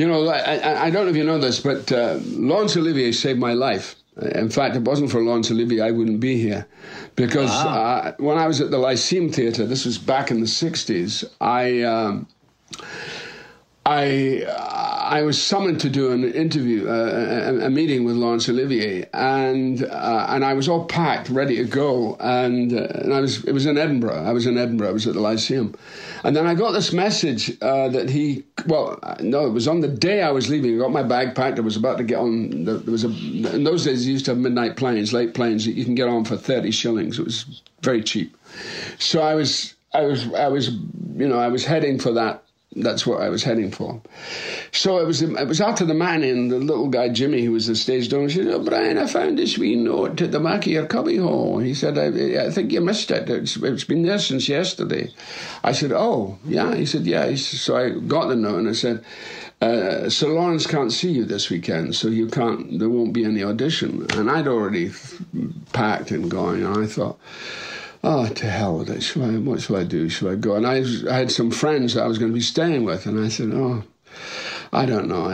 [SPEAKER 8] I don't know if you know this, but Laurence Olivier saved my life. In fact, if it wasn't for Laurence Olivier, I wouldn't be here. Because when I was at the Lyceum Theatre, this was back in the 60s, I I was summoned to do an interview, a meeting with Laurence Olivier, and I was all packed, ready to go, and it was in Edinburgh. I was in Edinburgh. I was at the Lyceum, and then I got this message that it was on the day I was leaving. I got my bag packed. I was about to get on. In those days, you used to have midnight planes, late planes that you can get on for 30 shillings. It was very cheap. So I was heading for that. That's what I was heading for. So it was after the matinee, and the little guy, Jimmy, who was the stage door, said, "Oh, Brian, I found this wee note at the back of your cubbyhole." He said, I think you missed it. It's been there since yesterday. I said, "Oh, yeah." He said, "Yeah." So I got the note, and I said, "So Laurence can't see you this weekend, so there won't be any audition." And I'd already packed and going, and I thought, oh, to hell with it. What shall I do? Shall I go? And I had some friends that I was going to be staying with, and I said, oh, I don't know.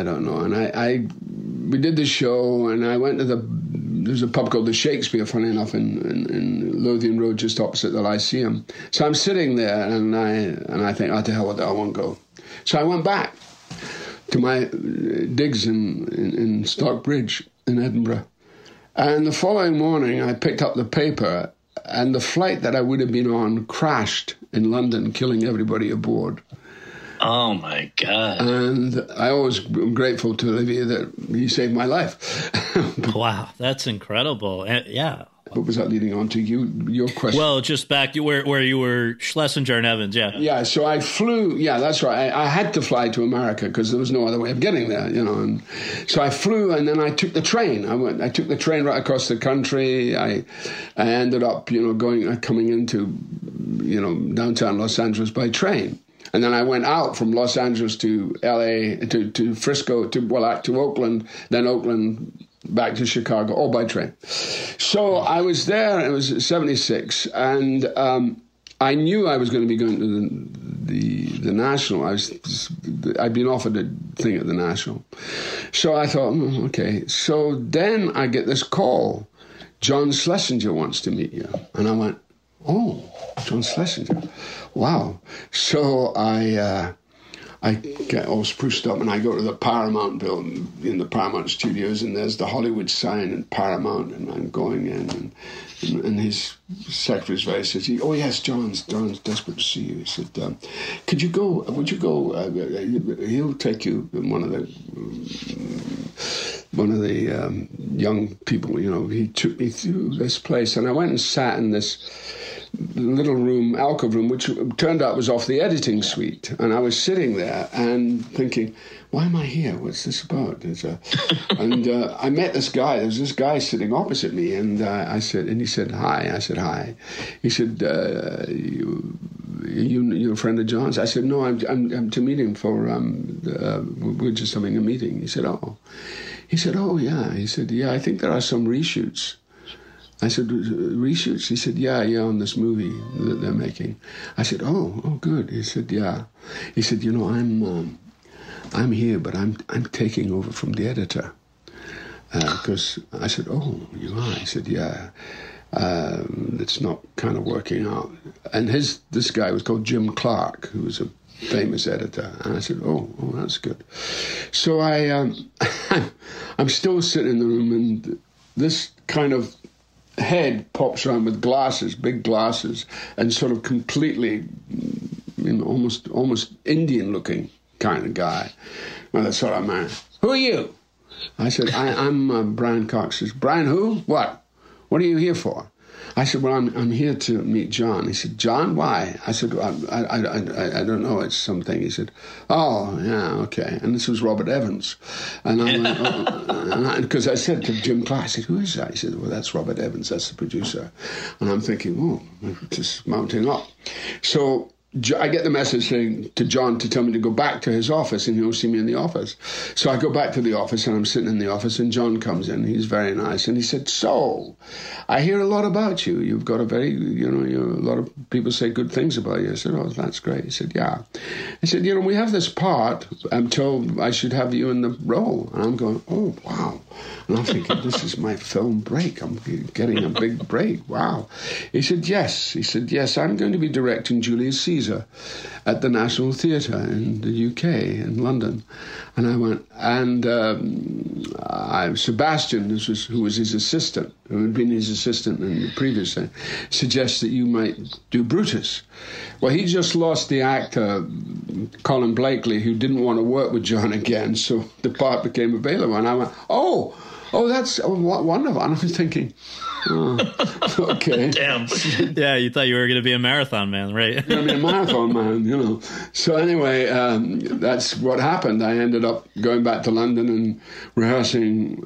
[SPEAKER 8] And we did the show, and I went to there's a pub called the Shakespeare, funny enough, in Lothian Road, just opposite the Lyceum. So I'm sitting there, and I think, oh, to hell with it, I won't go. So I went back to my digs in Stockbridge in Edinburgh. And the following morning, I picked up the paper, and the flight that I would have been on crashed in London, killing everybody aboard.
[SPEAKER 9] Oh, my God.
[SPEAKER 8] And I always am grateful to Olivier that he saved my life.
[SPEAKER 7] Wow, that's incredible. Yeah.
[SPEAKER 8] What was that leading on to? Your question?
[SPEAKER 7] Well, just back to where you were, Schlesinger and Evans, yeah.
[SPEAKER 8] Yeah, so I flew, yeah, that's right. I had to fly to America because there was no other way of getting there, And so I flew, and then I took the train. I took the train right across the country. I ended up, coming into, downtown Los Angeles by train. And then I went out from Los Angeles to L.A., to Frisco, to Oakland, then Oakland, back to Chicago, all by train. So I was there, it was 76, and I knew I was going to be going to the National. I'd been offered a thing at the National. So I thought, okay. So then I get this call, John Schlesinger wants to meet you. And I went, oh, John Schlesinger, wow. So I get all spruced up, and I go to the Paramount building in the Paramount Studios, and there's the Hollywood sign and Paramount, and I'm going in, and his secretary's very says, "Oh yes, John's desperate to see you." He said, "Would you go? He'll take you." One of the young people, he took me through this place, and I went and sat in this little room, alcove room, which turned out was off the editing suite. And I was sitting there and thinking, why am I here? What's this about? And I met this guy. There was this guy sitting opposite me, and he said, hi. I said, hi. He said, you're a friend of John's? I said, no, I'm to meet him for, we're just having a meeting. He said, oh. He said, oh, yeah. He said, yeah, I think there are some reshoots. I said, reshoots? He said, yeah, on this movie that they're making. I said, oh, good. He said, yeah. He said, I'm here, but I'm taking over from the editor. Because I said, oh, you are? He said, yeah. It's not kind of working out. And this guy was called Jim Clark, who was a famous editor. And I said, oh, that's good. So I'm still sitting in the room, and this kind of head pops around with glasses, big glasses, and sort of completely, almost Indian-looking kind of guy. Well, that's what I meant. Who are you? I said, I'm Brian Cox. He says, Brian who? What? What are you here for? I said, well, I'm here to meet John. He said, John, why? I said, well, I don't know. It's something. He said, oh, yeah, okay. And this was Robert Evans. And I went, because I said to Jim Clark, I said, who is that? He said, well, that's Robert Evans. That's the producer. And I'm thinking, oh, just mounting up. So I get the message saying to John to tell me to go back to his office, and he'll see me in the office. So I go back to the office, and I'm sitting in the office, and John comes in. He's very nice, and he said, so I hear a lot about you. You've got a very, a lot of people say good things about you. I said, oh, that's great. He said, yeah. He said, we have this part. I'm told I should have you in the role. And I'm going, oh, wow. And I'm thinking, this is my film break. I'm getting a big break. Wow. He said, yes. I'm going to be directing Julius Caesar. Caesar at the National Theatre in the UK, in London. And I went, and Sebastian, who was his assistant, who had been his assistant in the previous thing, suggests that you might do Brutus. Well, he just lost the actor, Colin Blakely, who didn't want to work with John again, so the part became available. And I went, oh, that's wonderful. And I was thinking, okay.
[SPEAKER 9] Damn.
[SPEAKER 7] Yeah, you thought you were going to be a marathon man, right?
[SPEAKER 8] I mean, a marathon man, you know. So anyway, that's what happened. I ended up going back to London and rehearsing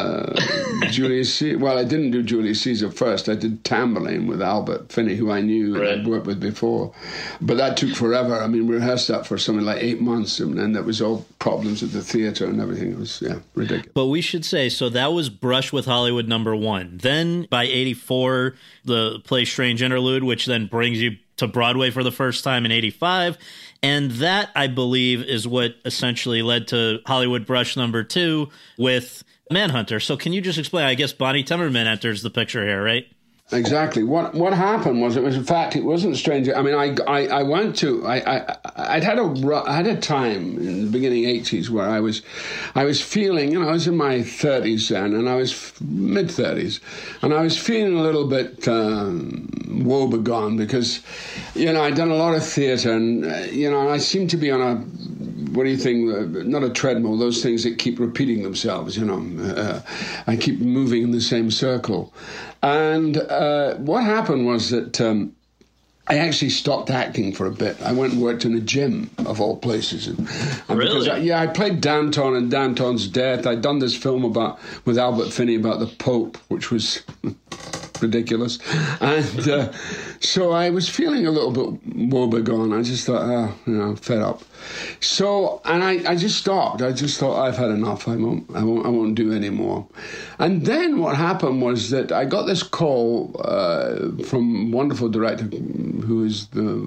[SPEAKER 8] Julius Caesar. Well, I didn't do Julius Caesar first. I did Tamburlaine with Albert Finney, who I knew and I'd worked with before. But that took forever. I mean, we rehearsed that for something like 8 months, and then there was all problems at the theatre and everything. It was, ridiculous.
[SPEAKER 7] But we should say, so that was Brush with Hollywood #1. Then by 84, the play Strange Interlude, which then brings you to Broadway for the first time in 85. And that, I believe, is what essentially led to Hollywood Brush #2 with Manhunter. So can you just explain? I guess Bonnie Timmerman enters the picture here, right?
[SPEAKER 8] Exactly. What happened was, in fact, it wasn't strange. I mean, I went to, I had a time in the beginning 80s where I was feeling, I was in my 30s then, and I was mid-30s, and I was feeling a little bit woebegone because, I'd done a lot of theatre, and, I seemed to be on a, what do you think, not a treadmill, those things that keep repeating themselves, I keep moving in the same circle. And what happened was that I actually stopped acting for a bit. I went and worked in a gym, of all places. And
[SPEAKER 7] really?
[SPEAKER 8] Because I played Danton in Danton's Death. I'd done this film with Albert Finney about the Pope, which was ridiculous. And so I was feeling a little bit woebegone. I just thought, fed up. So, and I just stopped. I just thought, I've had enough. I won't do any more. And then what happened was that I got this call from a wonderful director who was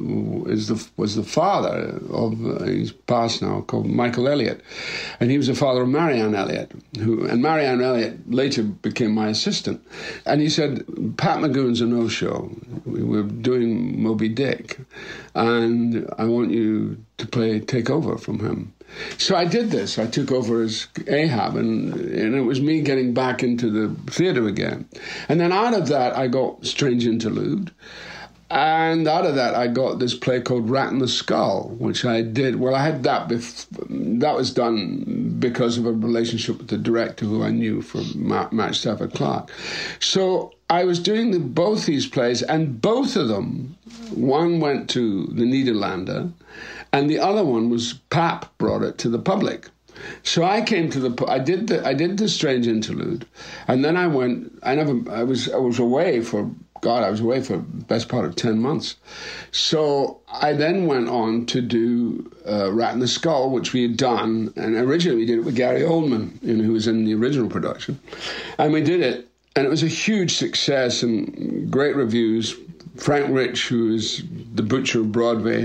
[SPEAKER 8] the father of, he's passed now, called Michael Elliott. And he was the father of Marianne Elliott, and Marianne Elliott later became my assistant. And he said, Pat McGoon's a no-show. We were doing Moby Dick, and I want you to take over from him. So I did this. I took over as Ahab, and it was me getting back into the theatre again. And then out of that, I got Strange Interlude. And out of that, I got this play called Rat in the Skull, which I did. Well, I had that. That was done because of a relationship with the director who I knew from Matt Stafford Clark. So I was doing both these plays, and both of them, one went to the Nederlander, and the other one was Pap brought it to the public. So I came to I did the Strange Interlude, and then I was away for. I was away for the best part of 10 months. So I then went on to do Rat in the Skull, which we had done. And originally we did it with Gary Oldman, who was in the original production. And we did it. And it was a huge success and great reviews. Frank Rich, who is the butcher of Broadway,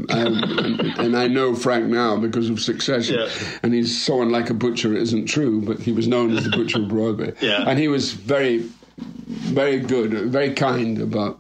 [SPEAKER 8] and I know Frank now because of Succession. Yeah. And he's so unlike a butcher, it isn't true, but he was known as the butcher of Broadway. Yeah. And he was very, very good, very kind about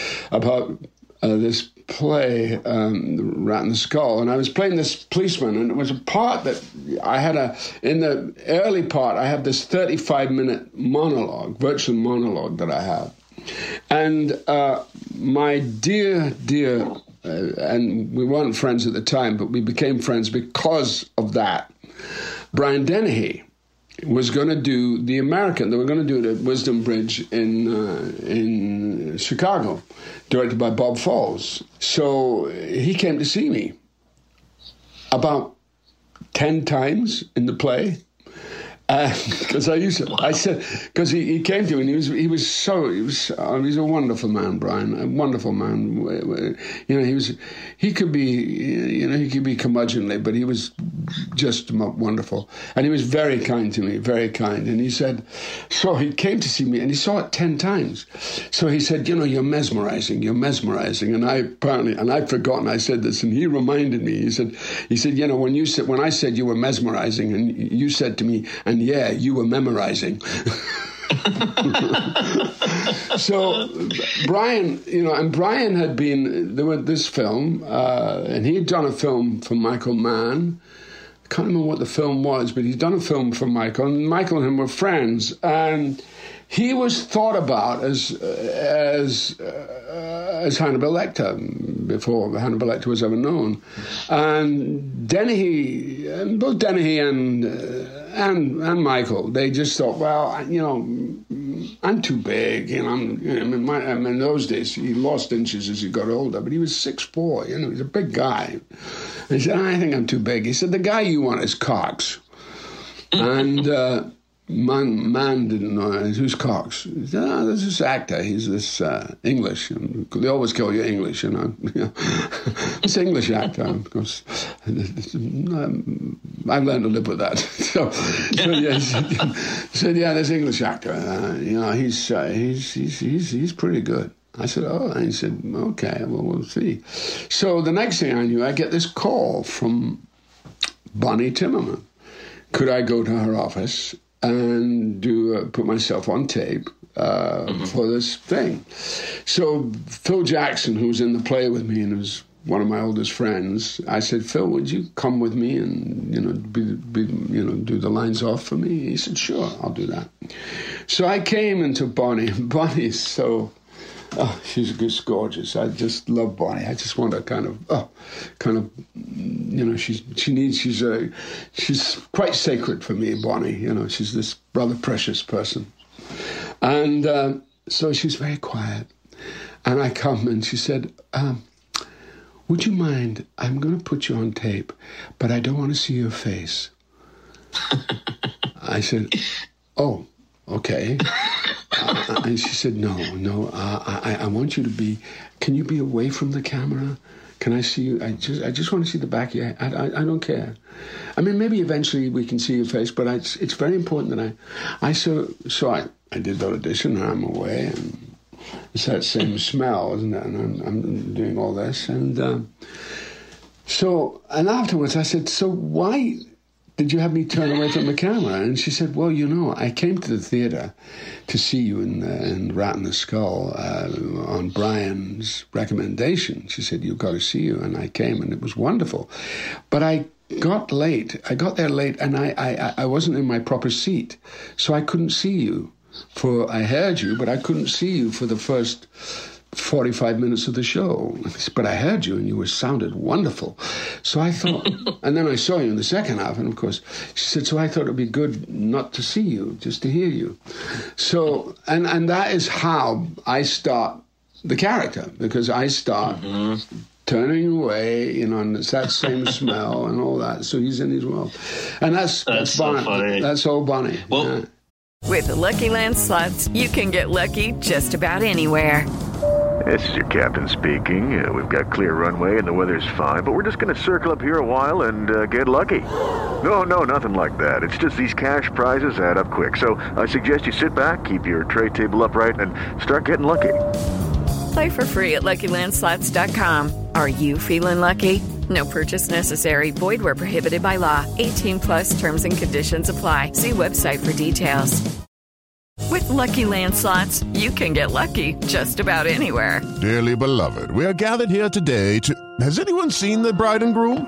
[SPEAKER 8] this play, Rat in the Skull. And I was playing this policeman, and it was a part that I had in the early part, I had this 35-minute monologue, virtual monologue that I had. And my dear, and we weren't friends at the time, but we became friends because of that, Brian Dennehy was going to do the American. They were going to do it at Wisdom Bridge in Chicago, directed by Bob Falls. So he came to see me about 10 times in the play. Because because he came to me and he was a wonderful man, Brian, a wonderful man. He could be curmudgeonly, but he was just wonderful, and he was very kind to me, very kind. And he said, so he came to see me, and he saw it 10 times. So he said, you're mesmerizing, and I'd forgotten I said this, and he reminded me. He said, when I said you were mesmerizing, and you said to me, and yeah, you were memorizing. So Brian, and Brian had been, there was this film, and he had done a film for Michael Mann. I can't remember what the film was, but he'd done a film for Michael, and Michael and him were friends, and he was thought about as Hannibal Lecter before Hannibal Lecter was ever known, and Dennehy, both Dennehy and Michael, they just thought, well, I'm too big, in those days he lost inches as he got older, but he was 6'4", he was a big guy. And he said, I think I'm too big. He said, the guy you want is Cox, and. Man didn't know. Who's Cox? He said, there's this actor. He's this English. They always call you English, This English actor, of course. I've learned to live with that. So yeah, he said, yeah, this English actor. He's pretty good. I said, oh. And he said, okay, well, we'll see. So the next thing I knew, I get this call from Bonnie Timmerman. Could I go to her office and put myself on tape for this thing? So Phil Jackson, who was in the play with me and was one of my oldest friends, I said, Phil, would you come with me and do the lines off for me? He said, sure, I'll do that. So I came into Bonnie. Bonnie's so. Oh, she's just gorgeous. I just love Bonnie. I just want to she's quite sacred for me, Bonnie. She's this rather precious person. And so she's very quiet. And I come and she said, would you mind, I'm going to put you on tape, but I don't want to see your face. I said, oh, okay. And she said, no, I want you to be, can you be away from the camera? Can I see you? I just want to see the back of your head. I don't care. I mean, maybe eventually we can see your face, but it's very important that I did the audition and I'm away, and it's that same smell, isn't it? And I'm doing all this. And and afterwards I said, so why did you have me turn away from the camera? And she said, well, I came to the theater to see you in Rat in the Skull on Brian's recommendation. She said, you've got to see you. And I came, and it was wonderful. But I got late. I got there late, and I wasn't in my proper seat, so I couldn't see you. I heard you, but I couldn't see you for the first 45 minutes of the show. But I heard you, and you sounded wonderful. So I thought, and then I saw you in the second half, and of course, she said, so I thought it'd be good not to see you, just to hear you. So, and that is how I start the character, because I start turning away, and it's that same smell and all that. So he's in his world. And that's
[SPEAKER 9] so
[SPEAKER 8] Bonnie.
[SPEAKER 9] funny.
[SPEAKER 8] That's old Bonnie.
[SPEAKER 9] Well,
[SPEAKER 8] yeah.
[SPEAKER 10] With the Lucky Land Slots, you can get lucky just about anywhere.
[SPEAKER 11] This is your captain speaking. We've got clear runway and the weather's fine, but we're just going to circle up here a while and get lucky. No, nothing like that. It's just these cash prizes add up quick. So I suggest you sit back, keep your tray table upright, and start getting lucky.
[SPEAKER 10] Play for free at LuckyLandSlots.com. Are you feeling lucky? No purchase necessary. Void where prohibited by law. 18+ terms and conditions apply. See website for details. With Lucky Land Slots, you can get lucky just about anywhere.
[SPEAKER 12] Dearly beloved, we are gathered here today to... Has anyone seen the bride and groom?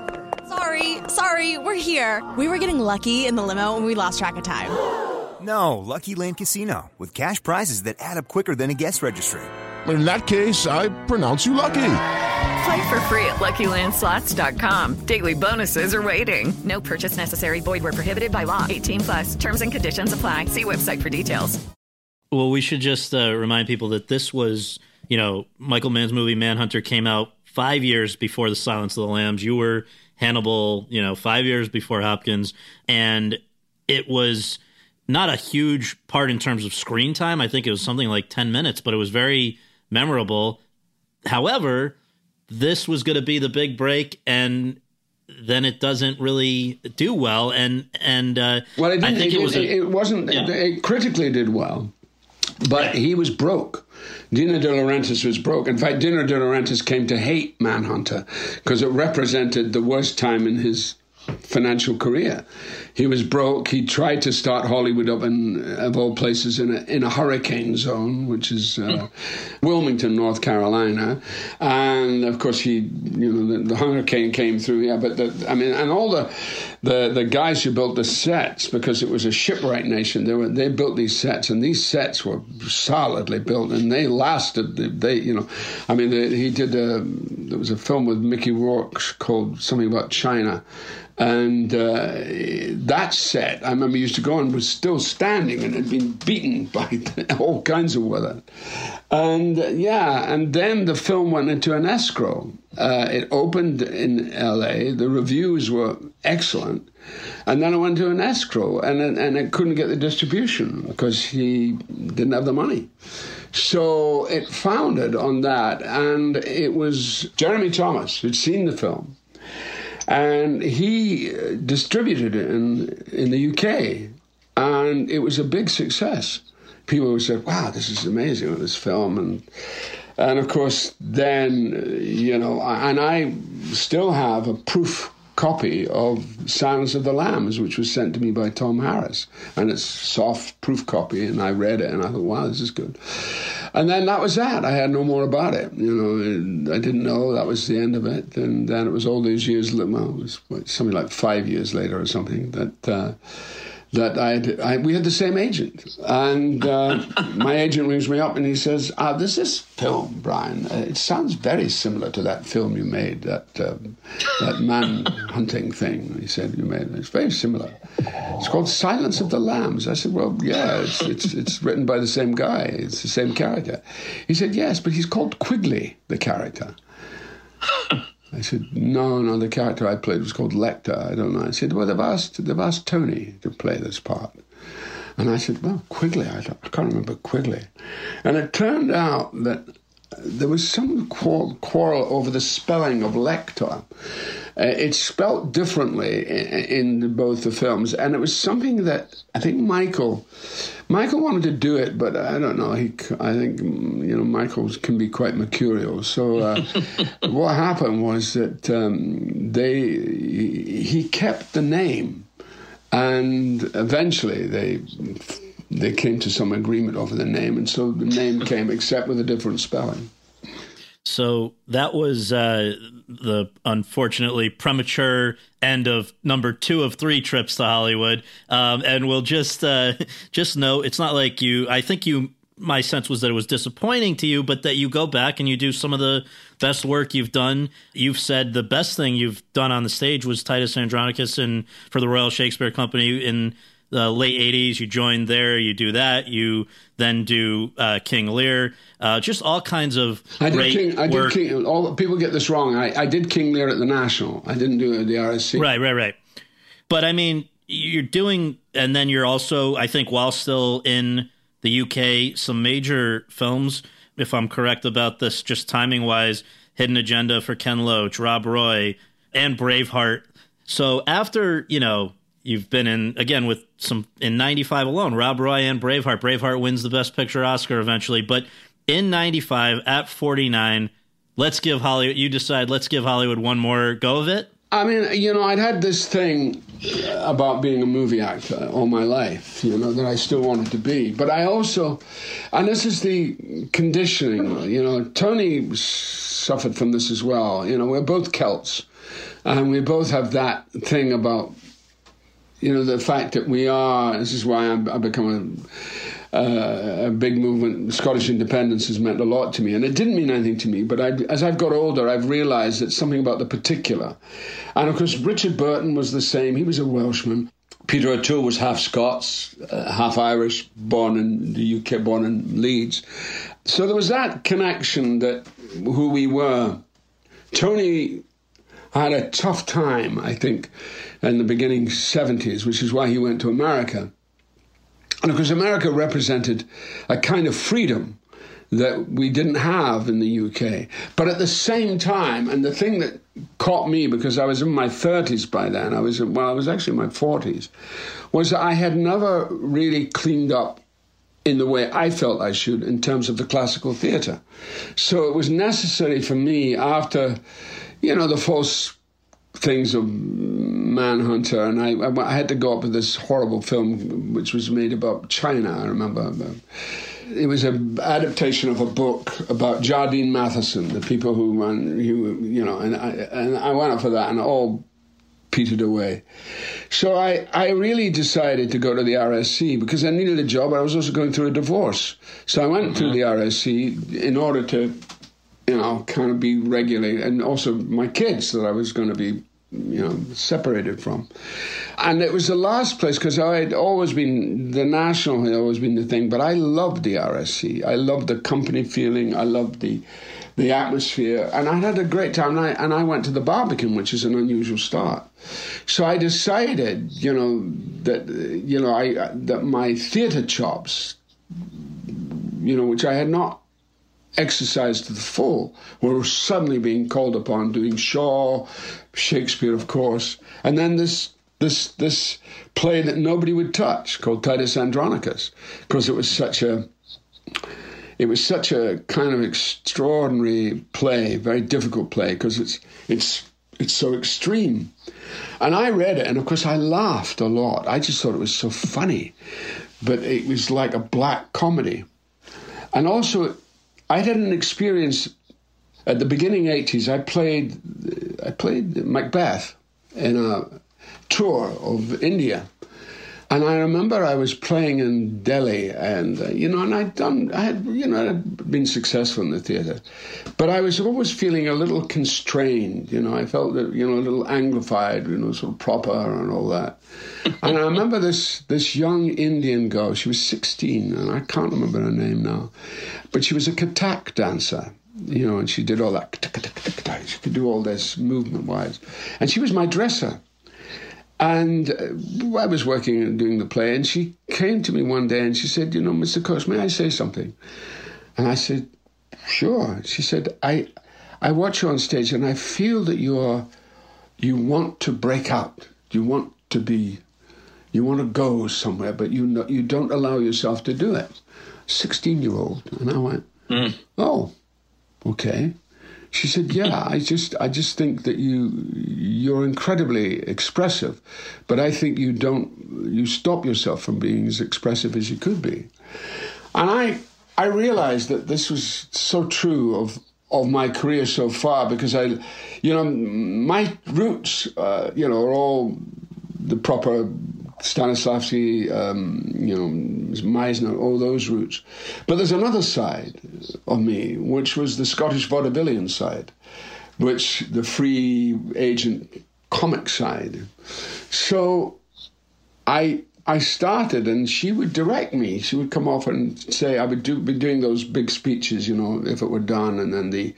[SPEAKER 13] Sorry, we're here. We were getting lucky in the limo and we lost track of time.
[SPEAKER 14] No, Lucky Land Casino, with cash prizes that add up quicker than a guest registry.
[SPEAKER 12] In that case, I pronounce you lucky.
[SPEAKER 10] Play for free at LuckyLandSlots.com. Daily bonuses are waiting. No purchase necessary. Void where prohibited by law. 18+. Terms and conditions apply. See website for details.
[SPEAKER 7] Well, we should just remind people that this was, Michael Mann's movie Manhunter came out 5 years before The Silence of the Lambs. You were Hannibal, 5 years before Hopkins. And it was not a huge part in terms of screen time. I think it was something like 10 minutes, but it was very memorable. However, this was going to be the big break, and then it doesn't really do well. And
[SPEAKER 8] well, it didn't, it wasn't. Yeah. It critically did well, but he was broke. Dino De Laurentiis was broke. In fact, Dino De Laurentiis came to hate Manhunter because it represented the worst time in his financial career. He was broke. He tried to start Hollywood up of all places, in a hurricane zone, which is Wilmington, North Carolina. And of course, the hurricane came through. Yeah, but and all the guys who built the sets, because it was a shipwright nation, they built these sets, and these sets were solidly built, and they lasted. He did. There was a film with Mickey Rourke called something about China. And that set, I remember, used to go and was still standing and had been beaten by all kinds of weather. And and then the film went into an escrow. It opened in L.A. The reviews were excellent. And then it went to an escrow, and it couldn't get the distribution because he didn't have the money. So it foundered on that, and it was Jeremy Thomas who'd seen the film. And he distributed it in the UK, and it was a big success. People said, wow, this is amazing, this film. And of course, then, and I still have a proof copy of Silence of the Lambs, which was sent to me by Tom Harris. And it's a soft proof copy, and I read it, and I thought, wow, this is good. And then that was that. I had no more about it. I didn't know that was the end of it. And then it was all these years, well, it was something like 5 years later or something, that we had the same agent. And my agent rings me up and he says, there's this film, Brian. It sounds very similar to that film you made, that man hunting thing. He said, you made. It's very similar. It's called Silence of the Lambs. I said, well, yeah, it's written by the same guy. It's the same character. He said, yes, but he's called Quigley, the character. I said, no, the character I played was called Lecter. I don't know. I said, well, they've asked Tony to play this part. And I said, well, Quigley, I can't remember Quigley. And it turned out that there was some quarrel over the spelling of Lecter. It's spelt differently in both the films, and it was something that I think Michael wanted to do it, but I don't know. I think Michael can be quite mercurial. So what happened was that he kept the name, and eventually they came to some agreement over the name, and so the name came, except with a different spelling.
[SPEAKER 7] So that was the unfortunately premature end of number 2 of 3 trips to Hollywood. And we'll just know it's not like you. I think my sense was that it was disappointing to you, but that you go back and you do some of the best work you've done. You've said the best thing you've done on the stage was Titus Andronicus for the Royal Shakespeare Company in the late 80s. You joined there, you do that, you then do King Lear, just all kinds of great work.
[SPEAKER 8] People get this wrong. I did King Lear at the National. I didn't do it at the RSC.
[SPEAKER 7] Right. But I mean, you're doing, and then you're also, I think, while still in the UK, some major films, if I'm correct about this, just timing-wise, Hidden Agenda for Ken Loach, Rob Roy, and Braveheart. So after, you've been in, again, with some, in 95 alone, Rob Roy and Braveheart. Braveheart wins the Best Picture Oscar eventually. But in 95, at 49, let's give Hollywood one more go of it.
[SPEAKER 8] I mean, I'd had this thing about being a movie actor all my life, that I still wanted to be. But I also, and this is the conditioning, Tony suffered from this as well. We're both Celts, and we both have that thing about, the fact that we are, this is why I've become a big movement. Scottish independence has meant a lot to me, and it didn't mean anything to me, but as I've got older, I've realised that something about the particular. And of course, Richard Burton was the same. He was a Welshman. Peter O'Toole was half Scots, half Irish, born in the UK, born in Leeds. So there was that connection that who we were. Tony had a tough time, I think, in the beginning 70s, which is why he went to America. And of course, America represented a kind of freedom that we didn't have in the UK. But at the same time, and the thing that caught me, because I was in my 30s by then, I was actually in my 40s, was that I had never really cleaned up in the way I felt I should in terms of the classical theatre. So it was necessary for me after, the false things of Manhunter, and I had to go up with this horrible film which was made about China, I remember. It was an adaptation of a book about Jardine Matheson, the people who run, and I went up for that, and it all petered away. So I really decided to go to the RSC because I needed a job. I was also going through a divorce. So I went to the RSC in order to, kind of be regulated, and also my kids that I was going to be, separated from. And it was the last place, because I had always been, the National had always been the thing, but I loved the RSC. I loved the company feeling. I loved the atmosphere. And I had a great time. And I went to the Barbican, which is an unusual start. So I decided, that my theatre chops, which I had not exercised to the full, were suddenly being called upon, doing Shaw, Shakespeare, of course, and then this play that nobody would touch called Titus Andronicus, because it was such a kind of extraordinary play, very difficult play, because it's so extreme. And I read it, and of course I laughed a lot. I just thought it was so funny, but it was like a black comedy. And also, I had an experience at the beginning 80s. I played Macbeth in a tour of India, and I remember I was playing in Delhi, and I had been successful in the theatre, but I was always feeling a little constrained. I felt that a little anglified, sort of proper and all that. And I remember this young Indian girl. She was 16, and I can't remember her name now, but she was a Kathak dancer, and she did all that. She could do all this movement-wise, and she was my dresser. And I was working and doing the play, and she came to me one day and she said, Mr. Coates, may I say something? And I said, sure. She said, I watch you on stage, and I feel that you want to break out. You want to go somewhere, but you don't allow yourself to do it. 16-year-old. And I went, oh, okay. She said, yeah, I just think that you're incredibly expressive, but I think you stop yourself from being as expressive as you could be. And I realized that this was so true of my career so far, because my roots, are all the proper Stanislavski, Meisner, all those roots. But there's another side of me, which was the Scottish vaudevillian side, which the free agent comic side. So I started, and she would direct me. She would come off and say, I would be doing those big speeches, if it were done, and then the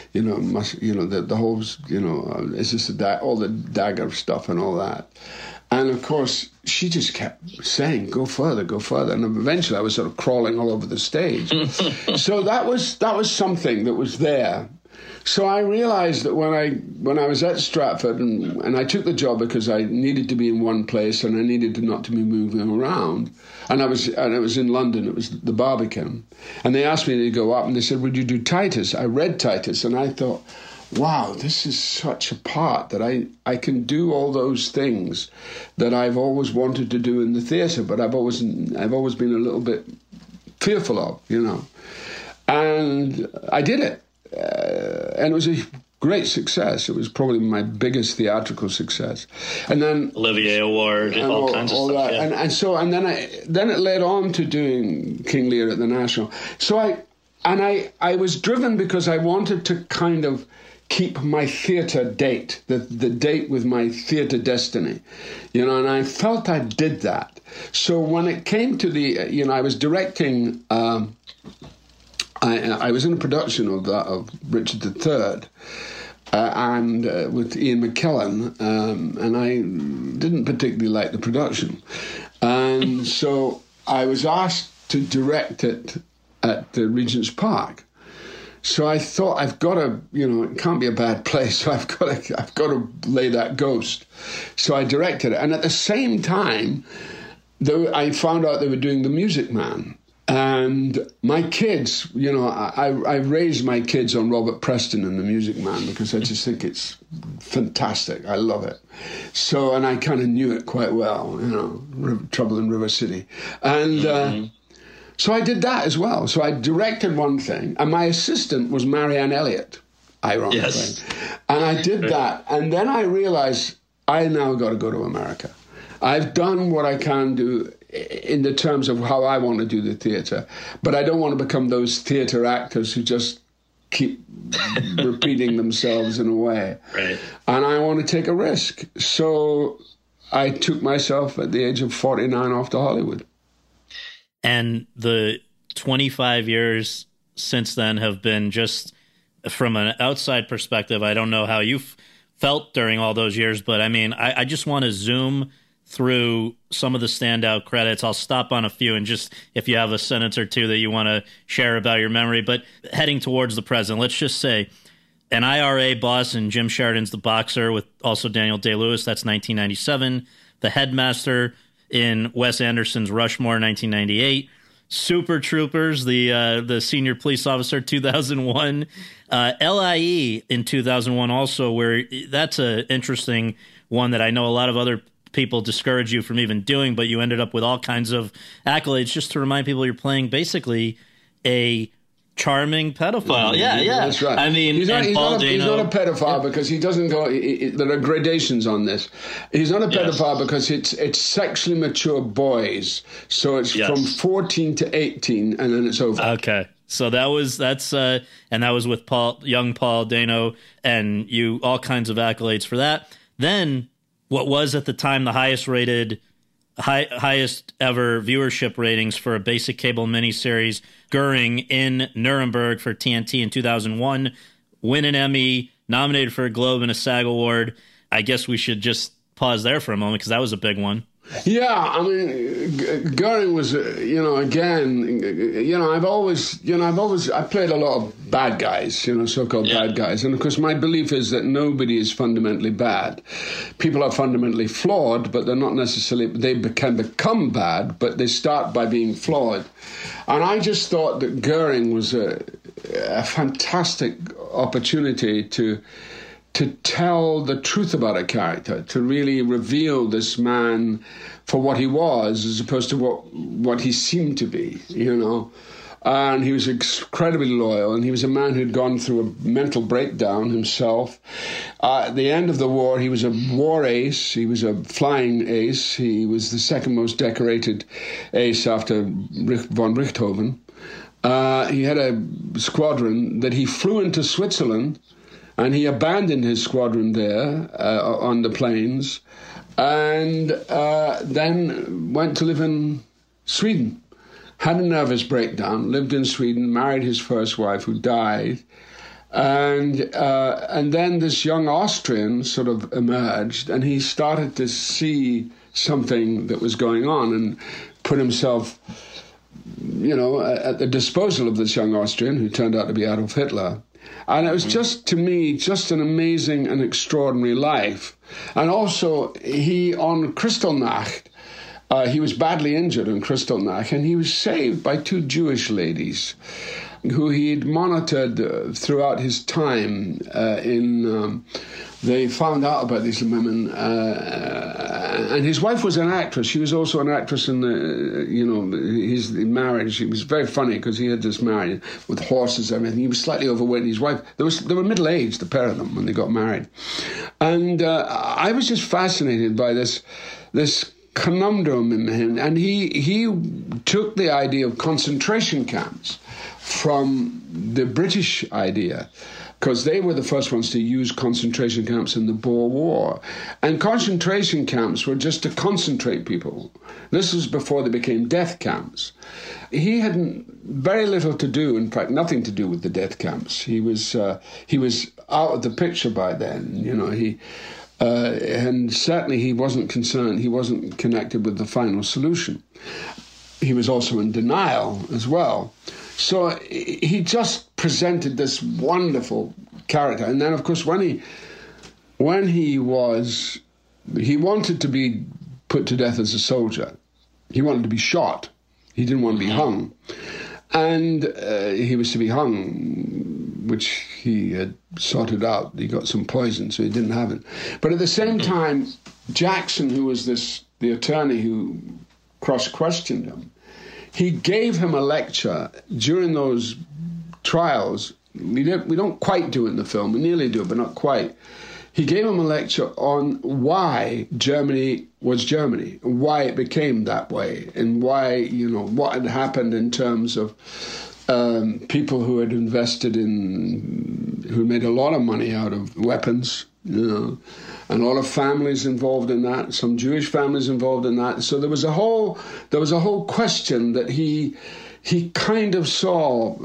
[SPEAKER 8] whole, is this all the dagger stuff and all that. And of course, she just kept saying, go further. And eventually I was sort of crawling all over the stage. So that was something that was there. So I realized that when I was at Stratford, and I took the job because I needed to be in one place and I needed not to be moving around. And it was in London, it was the Barbican. And they asked me to go up, and they said, would you do Titus? I read Titus, and I thought, wow, this is such a part that I can do all those things that I've always wanted to do in the theatre, but I've always been a little bit fearful of, And I did it, and it was a great success. It was probably my biggest theatrical success. And then
[SPEAKER 9] Olivier Award, and all kinds of stuff.
[SPEAKER 8] That.
[SPEAKER 9] Yeah.
[SPEAKER 8] And then it led on to doing King Lear at the National. So I was driven because I wanted to kind of keep my theatre date, the date with my theatre destiny, and I felt I did that. So when it came to I was directing, I was in a production of Richard III, and with Ian McKellen, and I didn't particularly like the production. And so I was asked to direct it at the Regent's Park. So I thought, I've got to, it can't be a bad place, so I've got to lay that ghost. So I directed it. And at the same time, I found out they were doing The Music Man. And my kids, you know, I raised my kids on Robert Preston and The Music Man because I just think it's fantastic. I love it. So, and I kind of knew it quite well, you know, Trouble in River City. And so I did that as well. So I directed one thing, and my assistant was Marianne Elliott, ironically. Yes. And I did that, and then I realized I now got to go to America. I've done what I can do in the terms of how I want to do the theatre, but I don't want to become those theatre actors who just keep repeating themselves in a way. Right. And I want to take a risk. So I took myself at the age of 49 off to Hollywood.
[SPEAKER 7] And the 25 years since then have been just, from an outside perspective, I don't know how you felt during all those years, but I mean, I just want to zoom through some of the standout credits. I'll stop on a few and just, if you have a sentence or two that you want to share about your memory, but heading towards the present, let's just say an IRA boss in Jim Sheridan's The Boxer with also Daniel Day-Lewis, that's 1997. The Headmaster in Wes Anderson's Rushmore, 1998. Super Troopers, the senior police officer, 2001. LIE in 2001 also, where that's an interesting one that I know a lot of other people discourage you from even doing, but you ended up with all kinds of accolades. Just to remind people, you're playing basically a charming pedophile. Yeah,
[SPEAKER 8] that's right.
[SPEAKER 7] I mean,
[SPEAKER 8] he's not a pedophile because he doesn't go. There are gradations on this. He's not a pedophile because it's sexually mature boys. So it's from 14 to 18, and then it's over.
[SPEAKER 7] Okay. So that's and that was with young Paul Dano, and you all kinds of accolades for that. Then what was at the time the highest ever viewership ratings for a basic cable miniseries, Goering in Nuremberg for TNT in 2001, win an Emmy, nominated for a Globe and a SAG Award. I guess we should just pause there for a moment because that was a big one.
[SPEAKER 8] Yeah, I mean, Goering was, again, I played a lot of bad guys, so-called bad guys. And of course, my belief is that nobody is fundamentally bad. People are fundamentally flawed, but they're not necessarily, they can become bad, but they start by being flawed. And I just thought that Goering was a fantastic opportunity to tell the truth about a character, to really reveal this man for what he was as opposed to what he seemed to be, And he was incredibly loyal, and he was a man who'd gone through a mental breakdown himself. At the end of the war, he was a war ace. He was a flying ace. He was the second most decorated ace after von Richthofen. He had a squadron that he flew into Switzerland, and he abandoned his squadron there on the plains and then went to live in Sweden. Had a nervous breakdown, lived in Sweden, married his first wife who died. And then this young Austrian sort of emerged, and he started to see something that was going on and put himself, at the disposal of this young Austrian who turned out to be Adolf Hitler. And it was just, to me, just an amazing and extraordinary life. And also, he, on Kristallnacht, he was badly injured on Kristallnacht, and he was saved by two Jewish ladies who he'd monitored throughout his time they found out about these women, and his wife was an actress. She was also an actress in his marriage. It was very funny because he had this marriage with horses and everything. He was slightly overweight, and his wife, they were middle-aged, the pair of them, when they got married. And I was just fascinated by this conundrum in him, and he took the idea of concentration camps from the British idea, because they were the first ones to use concentration camps in the Boer War. And concentration camps were just to concentrate people. This was before they became death camps. He had very little to do, in fact, nothing to do with the death camps. He was out of the picture by then, and certainly he wasn't concerned, he wasn't connected with the final solution. He was also in denial as well. So he just presented this wonderful character. And then, of course, when he wanted to be put to death as a soldier. He wanted to be shot. He didn't want to be hung. And he was to be hung, which he had sorted out. He got some poison, so he didn't have it. But at the same time, Jackson, who was the attorney who cross-questioned him, he gave him a lecture during those trials. We don't quite do it in the film. We nearly do, but not quite. He gave him a lecture on why Germany was Germany, why it became that way, and why, what had happened in terms of people who had invested who made a lot of money out of weapons, and a lot of families involved in that, some Jewish families involved in that. So there was a whole question that he kind of saw,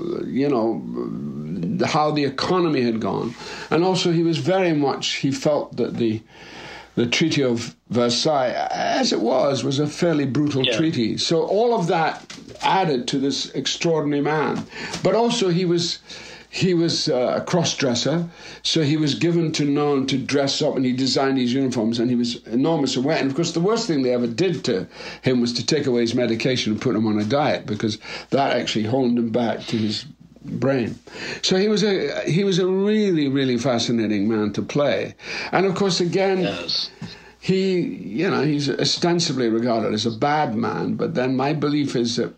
[SPEAKER 8] how the economy had gone. And also he felt that the Treaty of Versailles, as it was a fairly brutal treaty. So all of that added to this extraordinary man. But also he was a cross-dresser, so he was given to dress up, and he designed these uniforms, and he was enormous aware. And of course, the worst thing they ever did to him was to take away his medication and put him on a diet, because that actually honed him back to his brain. So he was a really, really fascinating man to play. And of course, again, he's ostensibly regarded as a bad man, but then my belief is that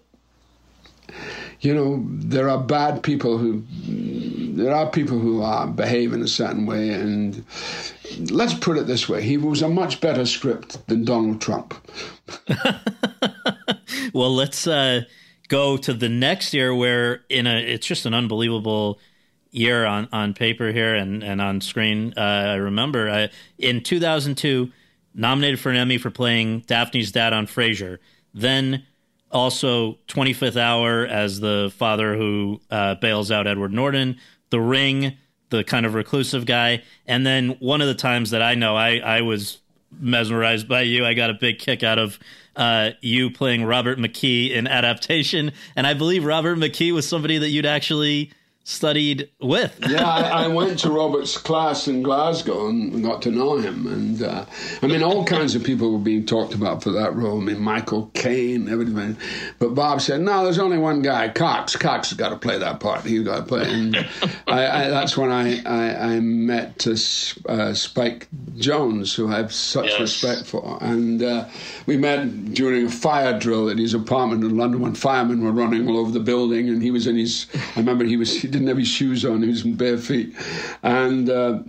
[SPEAKER 8] there are bad people who behave in a certain way, and let's put it this way: he was a much better script than Donald Trump.
[SPEAKER 7] Well, let's go to the next year, where it's just an unbelievable year on paper here and on screen. I remember in 2002, nominated for an Emmy for playing Daphne's dad on Frasier. Then also 25th Hour as the father who bails out Edward Norton. The Ring, the kind of reclusive guy. And then one of the times that I know I was mesmerized by you, I got a big kick out of you playing Robert McKee in Adaptation. And I believe Robert McKee was somebody that you'd actually studied with.
[SPEAKER 8] Yeah, I went to Robert's class in Glasgow and got to know him. And all kinds of people were being talked about for that role. Michael Caine, everything. But Bob said, no, there's only one guy, Cox. Cox has got to play that part. He's got to play it. And that's when I met Spike Jonze, who I have such respect for. And we met during a fire drill at his apartment in London when firemen were running all over the building, and he was in his, I remember he didn't have his shoes on, he was in bare feet. And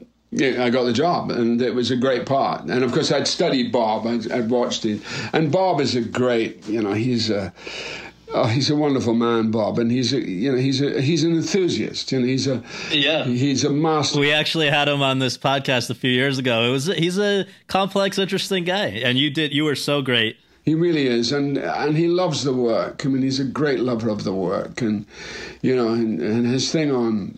[SPEAKER 8] I got the job, and it was a great part. And of course, I'd studied Bob, I'd watched it. And Bob is a great, he's a wonderful man, Bob, and he's an enthusiast, he's a master.
[SPEAKER 7] We actually had him on this podcast a few years ago. He's a complex, interesting guy, and you were so great.
[SPEAKER 8] He really is, and he loves the work. He's a great lover of the work, and and his thing on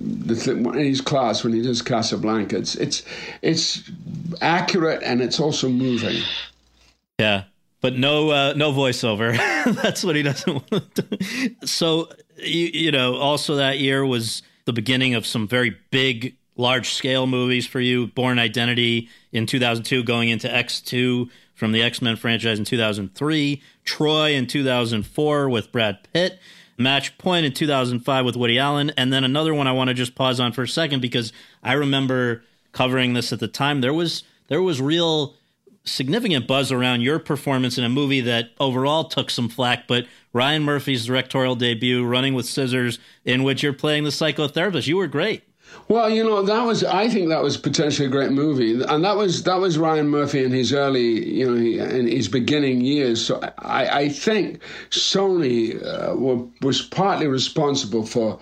[SPEAKER 8] in his class when he does Casablanca, it's accurate and it's also moving.
[SPEAKER 7] Yeah, but no voiceover. That's what he doesn't want to do. So also that year was the beginning of some very big, large-scale movies for you. Bourne Identity in 2002, going into X2 from the X-Men franchise in 2003, Troy in 2004 with Brad Pitt, Match Point in 2005 with Woody Allen, and then another one I want to just pause on for a second because I remember covering this at the time. There was real significant buzz around your performance in a movie that overall took some flack, but Ryan Murphy's directorial debut, Running with Scissors, in which you're playing the psychotherapist. You were great.
[SPEAKER 8] Well, I think that was potentially a great movie, and that was Ryan Murphy in his early, in his beginning years. So I think Sony was partly responsible for,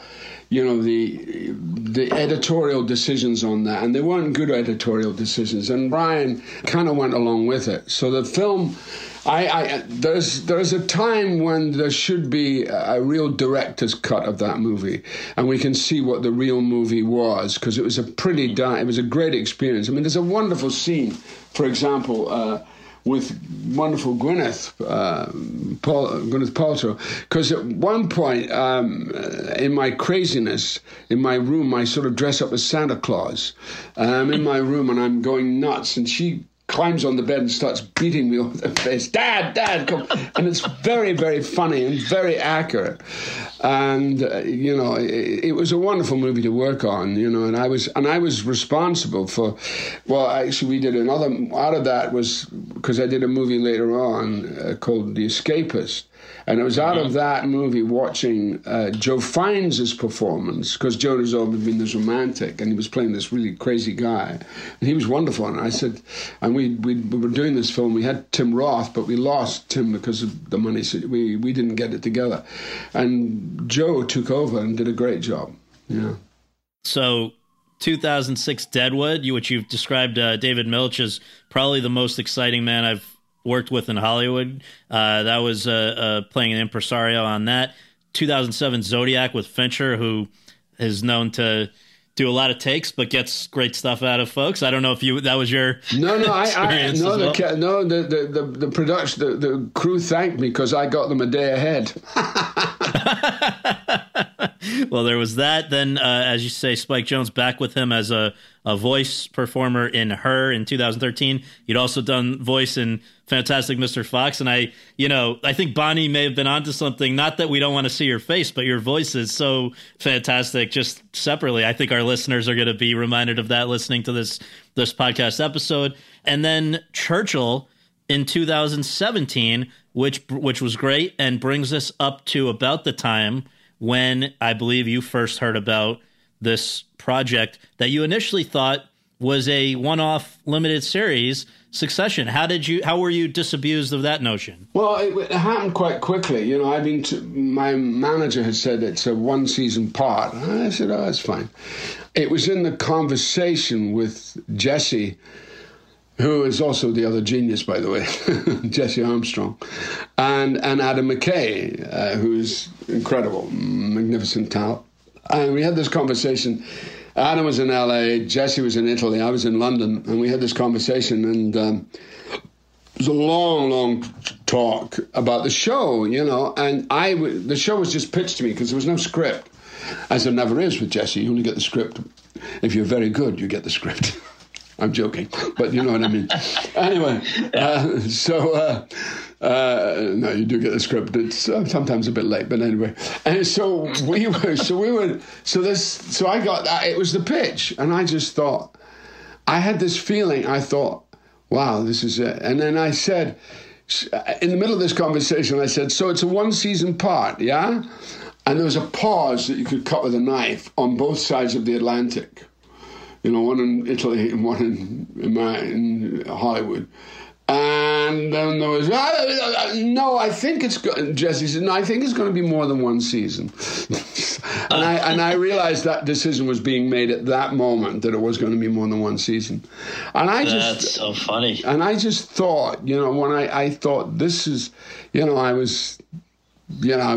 [SPEAKER 8] the editorial decisions on that, and they weren't good editorial decisions, and Ryan kind of went along with it. So the film, there's a time when there should be a real director's cut of that movie, and we can see what the real movie was, because it was a great experience. There's a wonderful scene, for example, with wonderful Gwyneth Paltrow, because at one point in my craziness in my room, I sort of dress up as Santa Claus. I'm in my room and I'm going nuts, and she climbs on the bed and starts beating me over the face. Dad, come. And it's very, very funny and very accurate. And, it was a wonderful movie to work on, and I was responsible for, well, actually we did another, out of that was, because I did a movie later on called The Escapist. And it was out of that movie watching Joe Fiennes' performance, because Joe has always been this romantic, and he was playing this really crazy guy. And he was wonderful. And I said, and we were doing this film, we had Tim Roth, but we lost Tim because of the money. So we didn't get it together. And Joe took over and did a great job. Yeah.
[SPEAKER 7] So 2006 Deadwood, which you've described David Milch as probably the most exciting man I've worked with in Hollywood. That was playing an impresario on that. 2007 Zodiac with Fincher, who is known to do a lot of takes but gets great stuff out of folks. I don't know if that was your experience.
[SPEAKER 8] The production, the crew thanked me because I got them a day ahead.
[SPEAKER 7] Well, there was that. Then, as you say, Spike Jonze back with him as a voice performer in Her in 2013. You'd also done voice in Fantastic Mr. Fox. And I think Bonnie may have been onto something. Not that we don't want to see your face, but your voice is so fantastic just separately. I think our listeners are going to be reminded of that listening to this podcast episode. And then Churchill in 2017, which was great and brings us up to about the time when I believe you first heard about this project that you initially thought was a one-off limited series, Succession. How were you disabused of that notion?
[SPEAKER 8] Well, it happened quite quickly. My manager had said it's a one-season part. I said, oh, that's fine. It was in the conversation with Jesse, who is also the other genius, by the way, Jesse Armstrong, and Adam McKay, who is incredible, magnificent talent. And we had this conversation. Adam was in L.A., Jesse was in Italy, I was in London, and we had this conversation, and it was a long, long talk about the show, and the show was just pitched to me because there was no script, as there never is with Jesse. You only get the script. If you're very good, you get the script. I'm joking, but you know what I mean. Anyway, no, you do get the script. It's sometimes a bit late, but anyway. And so I got that. It was the pitch, and I just thought, I had this feeling. I thought, wow, this is it. And then I said, in the middle of this conversation, I said, so it's a one-season part, yeah? And there was a pause that you could cut with a knife on both sides of the Atlantic. One in Italy and one in Hollywood. And then there was, no, I think it's, Jesse said, no, I think it's going to be more than one season. and I realized that decision was being made at that moment, that it was going to be more than one season. And
[SPEAKER 9] that's so funny.
[SPEAKER 8] And I just thought, when I thought this is, I was... I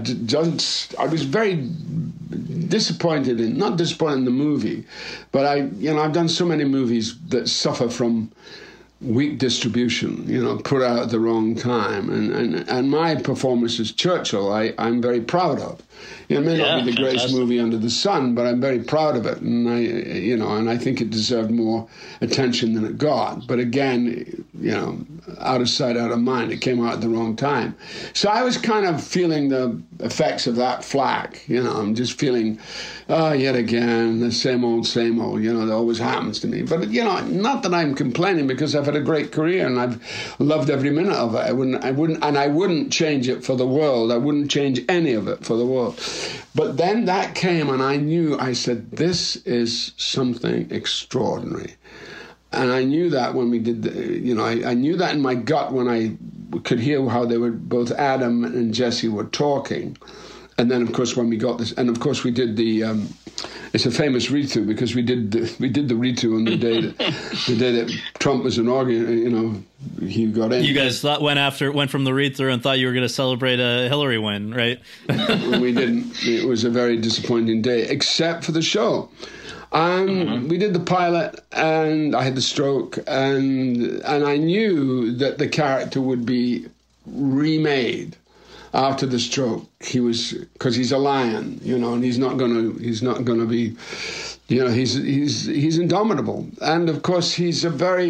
[SPEAKER 8] was very disappointed not disappointed in the movie, but I've done so many movies that suffer from weak distribution, put out at the wrong time, and my performance as Churchill, I'm very proud of. It may not be the greatest movie under the sun, but I'm very proud of it, and I think it deserved more attention than it got. But again, out of sight, out of mind. It came out at the wrong time. So I was kind of feeling the effects of that flack. I'm just feeling, yet again, the same old, that always happens to me. But, not that I'm complaining, because I've had a great career and I've loved every minute of it. I wouldn't change it for the world. I wouldn't change any of it for the world. But then that came, and I said, this is something extraordinary. And I knew that when we did, I knew that in my gut when I could hear how they were, both Adam and Jesse were talking. And then, of course, when we got this, and of course we did the, it's a famous read-through because we did the read-through on the day that Trump was inaugurated, he got in.
[SPEAKER 7] You guys went from the read-through and thought you were going to celebrate a Hillary win, right?
[SPEAKER 8] We didn't. It was a very disappointing day, except for the show. We did the pilot, and I had the stroke, and I knew that the character would be remade after the stroke. Because he's a lion, and he's not gonna be, he's indomitable, and of course he's a very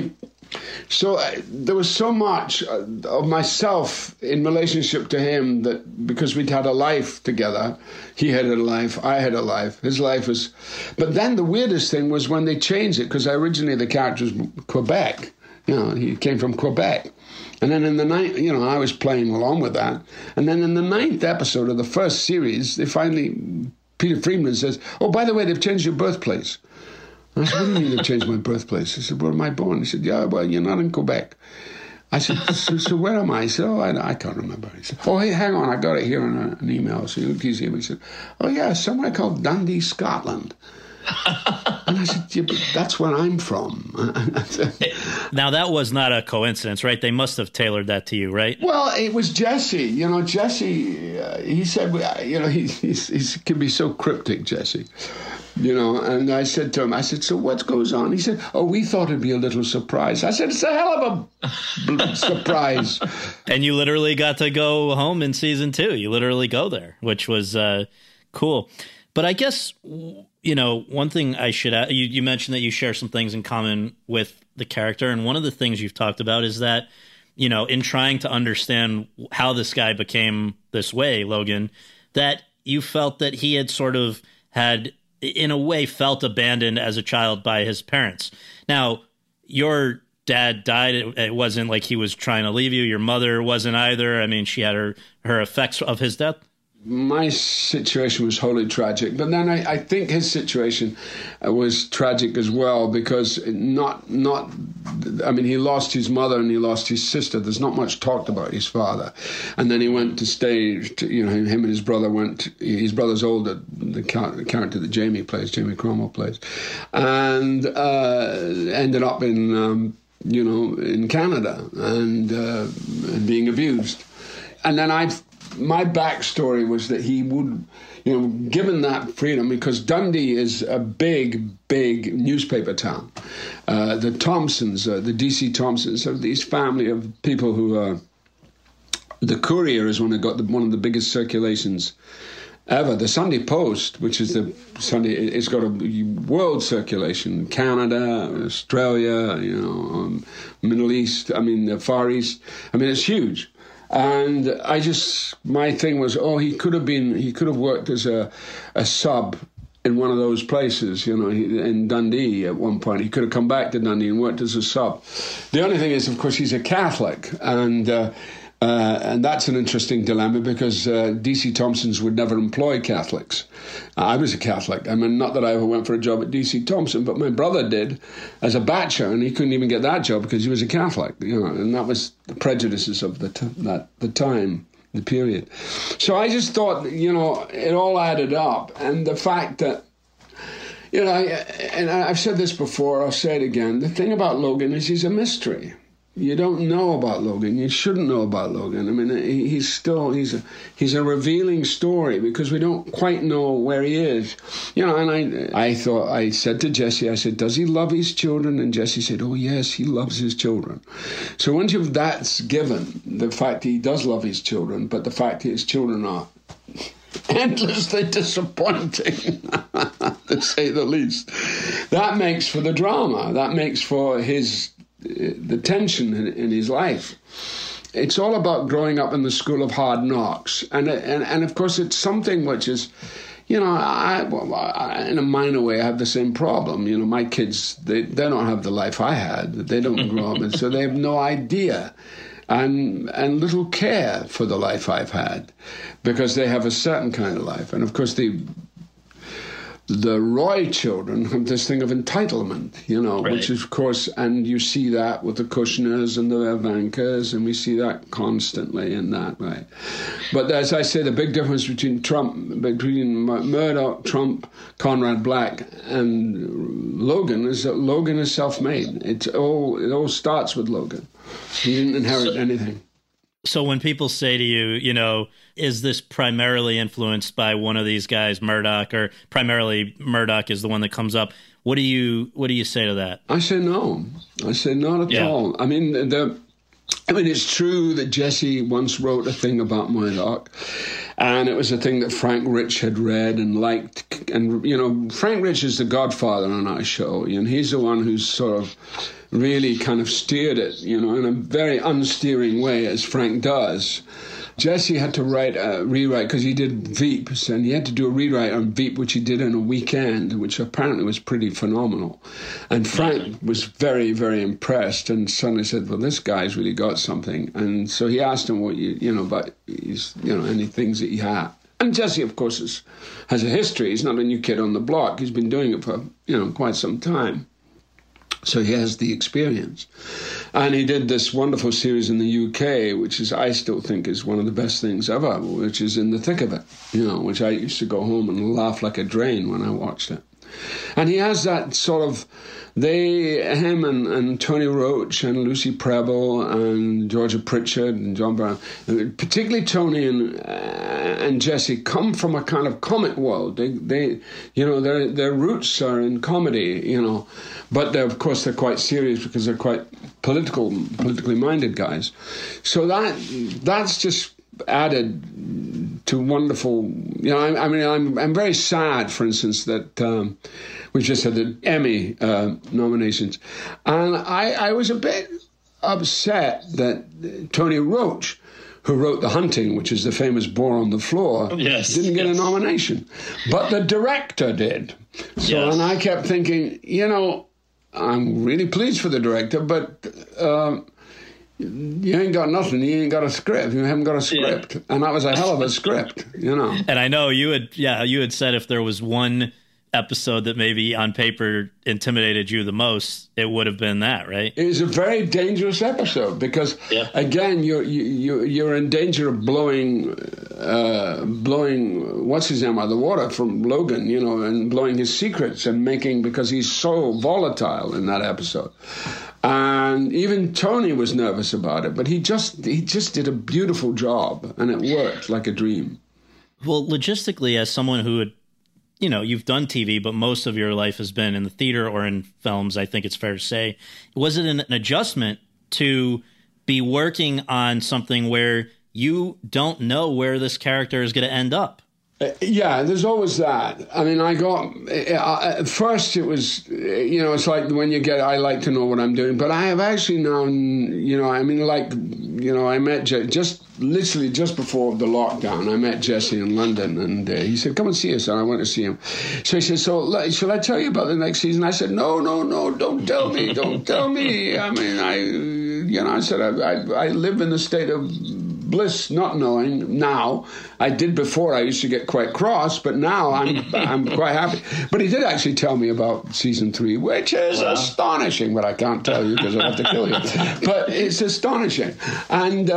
[SPEAKER 8] So there was so much of myself in relationship to him that because we'd had a life together, he had a life, I had a life, his life was... But then the weirdest thing was when they changed it, because originally the character was Quebec. He came from Quebec. And then in the ninth, I was playing along with that. And then in the 9th episode of the first series, Peter Friedman says, oh, by the way, they've changed your birthplace. I said, what do you mean they've changed my birthplace? I said, where am I born? He said, yeah, well, you're not in Quebec. I said, so where am I? He said, oh, I can't remember. He said, oh, hey, hang on, I got it here in an email. So he looked at his email. He said, oh, yeah, somewhere called Dundee, Scotland. And I said, yeah, but that's where I'm from.
[SPEAKER 7] Now, that was not a coincidence, right? They must have tailored that to you, right?
[SPEAKER 8] Well, it was Jesse. Jesse, he said, he can be so cryptic, Jesse. And I said to him, so what goes on? He said, oh, we thought it'd be a little surprise. I said, it's a hell of a surprise.
[SPEAKER 7] And you literally got to go home in season 2. You literally go there, which was cool. But I guess, one thing I should add, you mentioned that you share some things in common with the character. And one of the things you've talked about is that, in trying to understand how this guy became this way, Logan, that you felt that he had sort of had, in a way, felt abandoned as a child by his parents. Now, your dad died. It wasn't like he was trying to leave you. Your mother wasn't either. I mean, she had her effects of his death.
[SPEAKER 8] My situation was wholly tragic, but then I think his situation was tragic as well because he lost his mother and he lost his sister. There's not much talked about his father. And then he went to stay, him and his brother his brother's older, the character that Jamie Cromwell plays, and ended up in Canada and being abused. And then my backstory was that he would, given that freedom, because Dundee is a big, big newspaper town. The Thompsons, the D.C. Thompsons, are these family of people who are... The Courier is one of the biggest circulations ever. The Sunday Post, which is it's got a world circulation. Canada, Australia, Middle East, the Far East. It's huge. And my thing was, he could have worked as a sub in one of those places, in Dundee at one point. He could have come back to Dundee and worked as a sub. The only thing is, of course, he's a Catholic, and that's an interesting dilemma because D.C. Thompsons would never employ Catholics. I was a Catholic. Not that I ever went for a job at D.C. Thompson, but my brother did as a batcher, and he couldn't even get that job because he was a Catholic. And that was the prejudices of the time, the period. So I just thought, it all added up, and the fact that. And I've said this before. I'll say it again. The thing about Logan is he's a mystery. You don't know about Logan. You shouldn't know about Logan. He's a revealing story because we don't quite know where he is. And I said to Jesse, I said, does he love his children? And Jesse said, oh, yes, he loves his children. So once that's given, the fact he does love his children, but the fact that his children are endlessly disappointing, to say the least, that makes for the drama. That makes for the tension in his life. It's all about growing up in the school of hard knocks. And of course, it's something which is, I in a minor way, I have the same problem. My kids, they don't have the life I had. They don't grow up, and so they have no idea and little care for the life I've had because they have a certain kind of life. And of course, the Roy children have this thing of entitlement, right. Which is, of course, and you see that with the Kushners and the Ivankas, and we see that constantly in that way. But as I say, the big difference between Murdoch, Trump, Conrad Black, and Logan is that Logan is self-made. It all starts with Logan. He didn't inherit anything.
[SPEAKER 7] So when people say to you, is this primarily influenced by one of these guys, Murdoch, or primarily Murdoch is the one that comes up? What do you say to that?
[SPEAKER 8] I say no. I say not at all. It's true that Jesse once wrote a thing about Murdoch, And it was a thing that Frank Rich had read and liked. And, you know, Frank Rich is the godfather on our show. And he's the one who's sort of really kind of steered it, you know, in a very unsteering way, as Frank does. Jesse had to rewrite, because he did Veep, and he had to do a rewrite on Veep, which he did in a weekend, which apparently was pretty phenomenal. And Frank was very, very impressed and suddenly said, well, this guy's really got something. And so he asked him what about any things that he had. And Jesse, of course, has a history. He's not a new kid on the block. He's been doing it for, quite some time. So he has the experience. And he did this wonderful series in the UK, which I still think is one of the best things ever, which is In the Thick of It, which I used to go home and laugh like a drain when I watched it. And he has that sort of, him and Tony Roach and Lucy Preble and Georgia Pritchard and John Brown, particularly Tony and Jesse, come from a kind of comic world. Their roots are in comedy, but of course they're quite serious because they're quite politically minded guys. So that's just added to wonderful, I'm very sad, for instance, that we've just had the Emmy nominations. And I was a bit upset that Tony Roach, who wrote The Hunting, which is the famous Boar on the Floor, didn't get a nomination. But the director did. So, and I kept thinking, I'm really pleased for the director, but you ain't got nothing. You ain't got a script. You haven't got a script. And that was a hell of a script, And I know you had said if there was one episode that maybe on paper intimidated you the most, it would have been that, right? It was a very dangerous episode because, again, you're in danger of blowing what's his name out of the water from Logan, and blowing his secrets and because he's so volatile in that episode. And even Tony was nervous about it, but he just did a beautiful job, and it worked like a dream. Well, logistically, as someone who had, you've done TV, but most of your life has been in the theater or in films, I think it's fair to say. Was it an adjustment to be working on something where you don't know where this character is going to end up? Yeah, there's always that. I mean, at first it was, it's like when I like to know what I'm doing, but I have actually now, I met literally just before the lockdown, I met Jesse in London, and he said, come and see us, and I went to see him. So he said, shall I tell you about the next season? I said, no, don't tell me, don't tell me. I mean, I said, I live in a state of bliss, not knowing now. I did before. I used to get quite cross, but now I'm quite happy. But he did actually tell me about season 3, which is astonishing, but I can't tell you because I'll have to kill you. But it's astonishing. And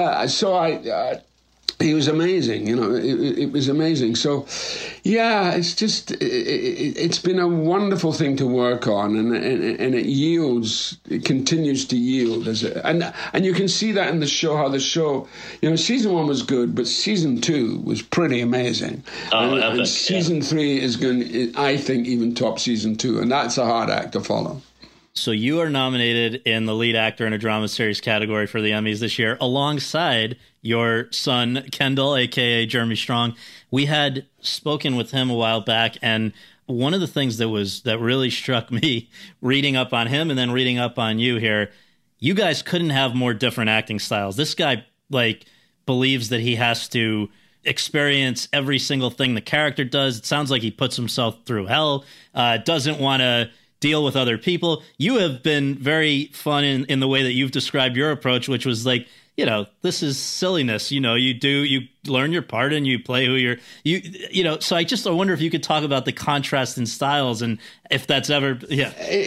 [SPEAKER 8] he was amazing, it was amazing. So, it's just, it's been a wonderful thing to work on, and it continues to yield. And you can see that in the show, how the show, season 1 was good, but season 2 was pretty amazing. And season 3 is going to, I think, even top season 2, and that's a hard act to follow. So you are nominated in the lead actor in a drama series category for the Emmys this year, alongside your son, Kendall, a.k.a. Jeremy Strong. We had spoken with him a while back, and one of the things that really struck me reading up on him and then reading up on you here, you guys couldn't have more different acting styles. This guy, believes that he has to experience every single thing the character does. It sounds like he puts himself through hell, doesn't want to deal with other people. You have been very fun in the way that you've described your approach, which was like, this is silliness. You learn your part and you play who so I wonder if you could talk about the contrast in styles and if that's ever, The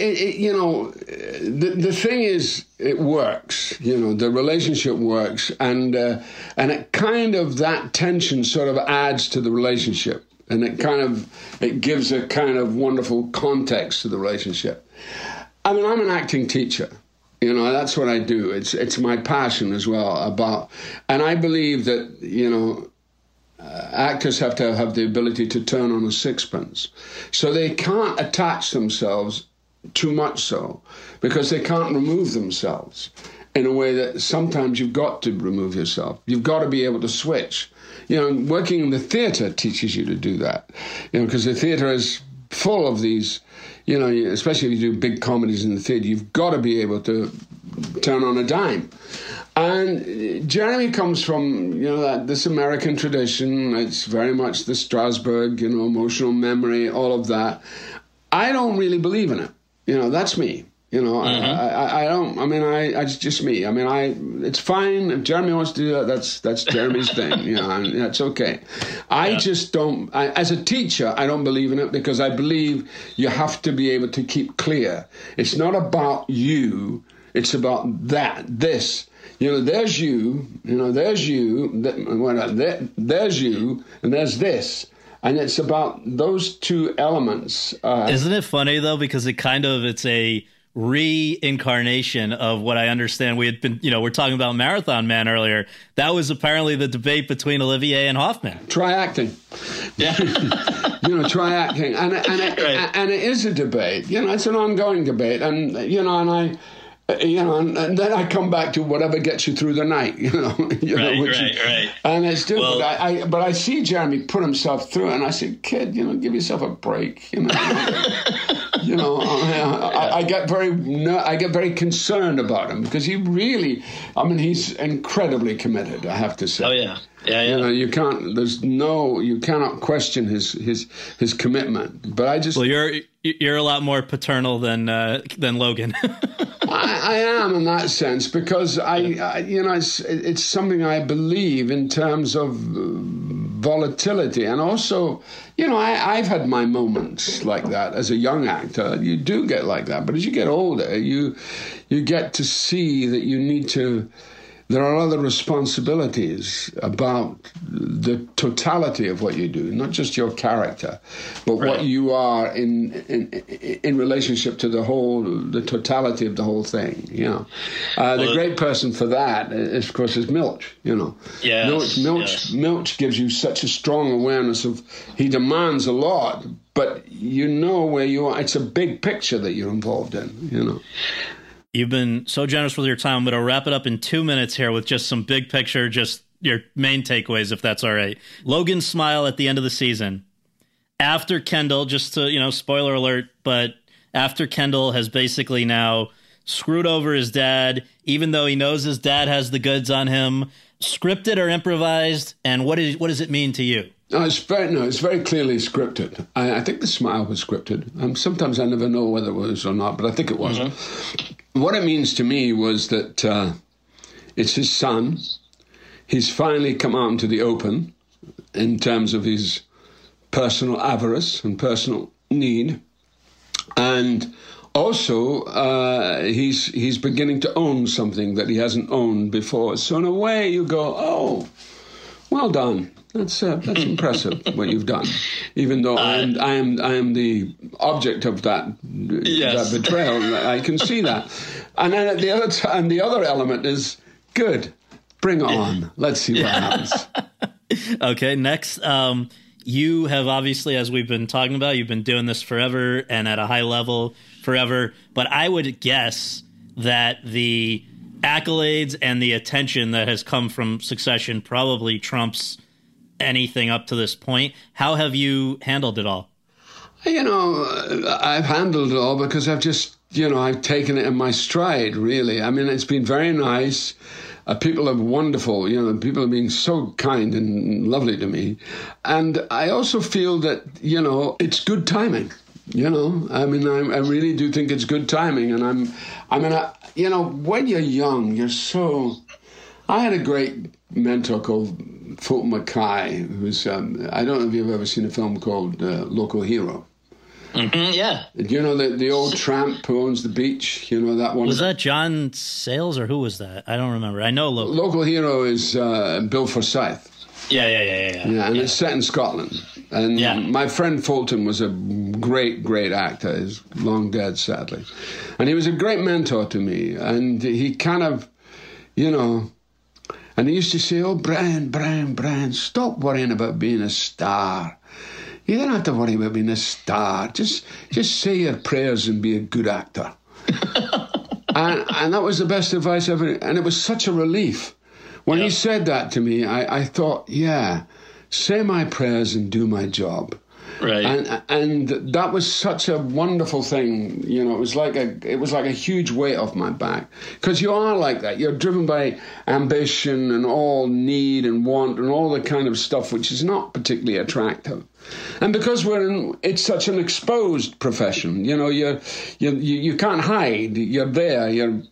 [SPEAKER 8] thing is, it works, the relationship works, and it kind of, that tension sort of adds to the relationship. And it gives a kind of wonderful context to the relationship. I mean, I'm an acting teacher. That's what I do. It's my passion as well and I believe that, actors have to have the ability to turn on a sixpence. So they can't attach themselves too much so, because they can't remove themselves. in a way that sometimes you've got to remove yourself. You've got to be able to switch. Working in the theatre teaches you to do that, because the theatre is full of these, especially if you do big comedies in the theatre, you've got to be able to turn on a dime. And Jeremy comes from, this American tradition. It's very much the Strasberg, emotional memory, all of that. I don't really believe in it. That's me. I don't. I mean, it's just me. I mean, it's fine if Jeremy wants to do that. That's Jeremy's thing. That's okay. I just don't. As a teacher, I don't believe in it because I believe you have to be able to keep clear. It's not about you. It's about this. There's you. There's you. There's you, and there's this. And it's about those two elements.
[SPEAKER 7] Isn't it funny, though? Because it's a reincarnation of what I understand. We had been, we're talking about Marathon Man earlier. That was apparently the debate between Olivier and Hoffman.
[SPEAKER 8] Try acting.
[SPEAKER 7] Yeah.
[SPEAKER 8] Try acting. And it is a debate. It's an ongoing debate. And, and then I come back to whatever gets you through the night,
[SPEAKER 7] Right.
[SPEAKER 8] And it's difficult. Well, but I see Jeremy put himself through it, and I say, kid, give yourself a break. I get very concerned about him because he really, he's incredibly committed, I have to say.
[SPEAKER 7] Oh yeah. Yeah.
[SPEAKER 8] You cannot question his commitment. But I just.
[SPEAKER 7] Well, you're a lot more paternal than Logan.
[SPEAKER 8] I am in that sense because it's something I believe in terms of volatility, and also, I've had my moments like that as a young actor. You do get like that, but as you get older, you get to see that you need to. There are other responsibilities about the totality of what you do, not just your character, but what you are in relationship to the totality of the whole thing. The great person for that, of course, is Milch. Milch gives you such a strong awareness of. He demands a lot, but where you are. It's a big picture that you're involved in.
[SPEAKER 7] You've been so generous with your time. I'm going to wrap it up in 2 minutes here with just some big picture, just your main takeaways, if that's all right. Logan's smile at the end of the season. After Kendall, just to, spoiler alert, but after Kendall has basically now screwed over his dad, even though he knows his dad has the goods on him, scripted or improvised, and what does it mean to you?
[SPEAKER 8] It's very clearly scripted. I think the smile was scripted. Sometimes I never know whether it was or not, but I think it was. Mm-hmm. What it means to me was that it's his son. He's finally come out into the open in terms of his personal avarice and personal need. And also, he's beginning to own something that he hasn't owned before. So in a way, you go, oh, well done. That's impressive what you've done. Even though I am the object of that betrayal, I can see that. And then at the other time, the other element is good. Bring on. Let's see what happens.
[SPEAKER 7] Okay, next. You have obviously, as we've been talking about, you've been doing this forever and at a high level forever. But I would guess that the accolades and the attention that has come from Succession probably trumps anything up to this point. How have you handled it all?
[SPEAKER 8] I've handled it all because I've just, I've taken it in my stride, really. It's been very nice. People are wonderful. People are being so kind and lovely to me. And I also feel that, it's good timing. I really do think it's good timing. And when you're young, you're so... I had a great mentor called Fulton Mackay, who's, I don't know if you've ever seen a film called Local Hero.
[SPEAKER 9] Mm-hmm, yeah.
[SPEAKER 8] Do you know the old tramp who owns the beach? That one?
[SPEAKER 7] Was that John Sayles or who was that? I don't remember. I know
[SPEAKER 8] Local Hero is Bill Forsyth.
[SPEAKER 7] Yeah.
[SPEAKER 8] And it's set in Scotland. And my friend Fulton was a great, great actor. He's long dead, sadly. And he was a great mentor to me. And he kind of, and he used to say, oh, Brian, stop worrying about being a star. You don't have to worry about being a star. Just say your prayers and be a good actor. and that was the best advice ever. And it was such a relief. When he said that to me, I thought, yeah, say my prayers and do my job.
[SPEAKER 9] Right.
[SPEAKER 8] And that was such a wonderful thing. You know, it was like a huge weight off my back. Because you are like that. You're driven by ambition and all need and want and all the kind of stuff which is not particularly attractive. And because it's such an exposed profession, you know, you can't hide. You're there.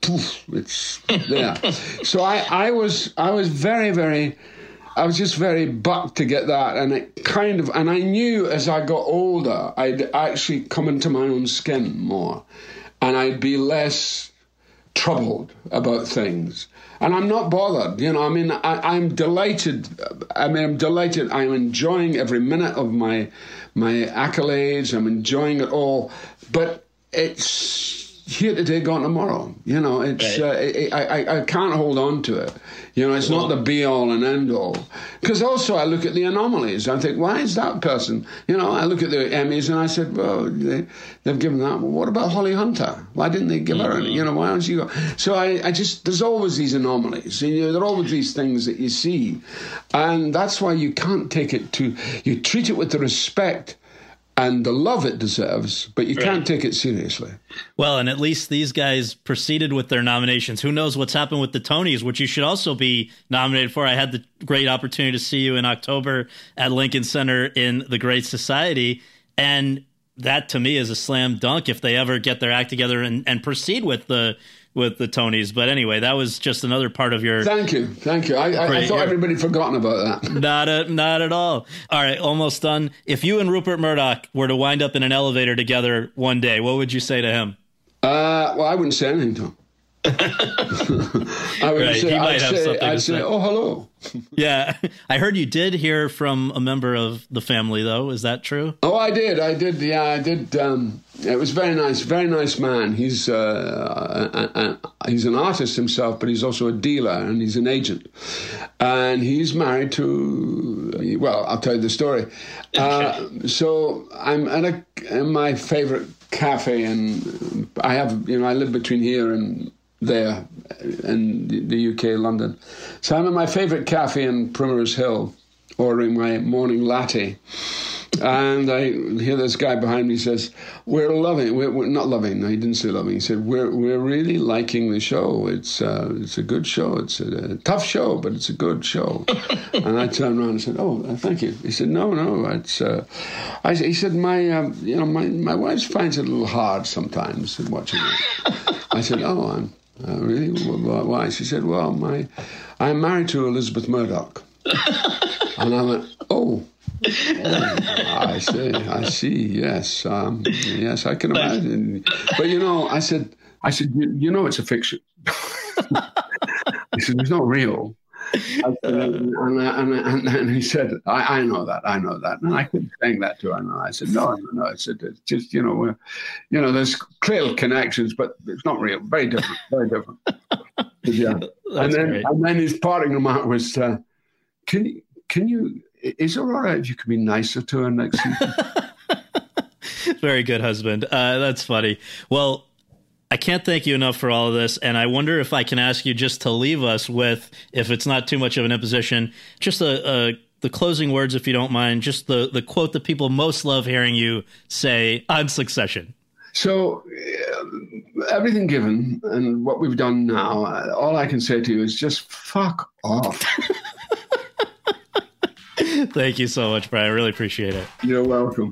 [SPEAKER 8] It's there. So I was very, very. I was just very bucked to get that, and I knew as I got older, I'd actually come into my own skin more, and I'd be less troubled about things. And I'm not bothered, you know. I mean, I'm delighted. I'm delighted. I'm enjoying every minute of my accolades. I'm enjoying it all, but it's here today, gone tomorrow. You know, it's I can't hold on to it. You know, it's not the be-all and end-all. Because also I look at the anomalies. I think, why is that person? You know, I look at the Emmys and I said, well, they've given that. Well, what about Holly Hunter? Why didn't they give her any? You know, why don't she go? So I just, there's always these anomalies. You know, there are always these things that you see. And that's why you can't take it you treat it with the respect and the love it deserves, but you can't take it seriously.
[SPEAKER 7] Well, and at least these guys proceeded with their nominations. Who knows what's happened with the Tonys, which you should also be nominated for. I had the great opportunity to see you in October at Lincoln Center in The Great Society, and that to me is a slam dunk if they ever get their act together and proceed with the Tonys. But anyway, that was just another part of your...
[SPEAKER 8] Thank you. I thought everybody had forgotten about that.
[SPEAKER 7] Not at all. All right, almost done. If you and Rupert Murdoch were to wind up in an elevator together one day, what would you say to him?
[SPEAKER 8] Well, I wouldn't say anything to him. I'd say, oh, hello.
[SPEAKER 7] Yeah. I heard you did hear from a member of the family, though. Is that true?
[SPEAKER 8] Oh, I did. Yeah, I did. It was very nice man. He's an artist himself, but he's also a dealer and he's an agent. And he's married to, well, I'll tell you the story. So I'm at my favorite cafe, and I live between here and there in the UK, London. So I'm at my favorite cafe in Primrose Hill, ordering my morning latte. And I hear this guy behind me says, we're not loving. No, he didn't say loving. He said, we're really liking the show. It's a good show. It's a tough show, but it's a good show. And I turned around and said, oh, thank you. He said, no, it's. He said, my wife finds it a little hard sometimes watching it. I said, oh, really? Why? She said, well, I'm married to Elizabeth Murdoch. And I went, oh. I see. Yes, yes, I can imagine. But I said, it's a fiction. He said, it's not real. And he said, I know that. And I kept saying that to him. And I said, no. I said, it's just, there's clear connections, but it's not real. Very different. Yeah. And then his parting remark was, can you? Is it all right if you could be nicer to her next season?
[SPEAKER 7] Very good, husband. That's funny. Well, I can't thank you enough for all of this, and I wonder if I can ask you just to leave us with, if it's not too much of an imposition, just the closing words, if you don't mind, just the quote that people most love hearing you say on Succession.
[SPEAKER 8] So, everything given and what we've done now, all I can say to you is just fuck off.
[SPEAKER 7] Thank you so much, Brian. I really appreciate it.
[SPEAKER 8] You're welcome.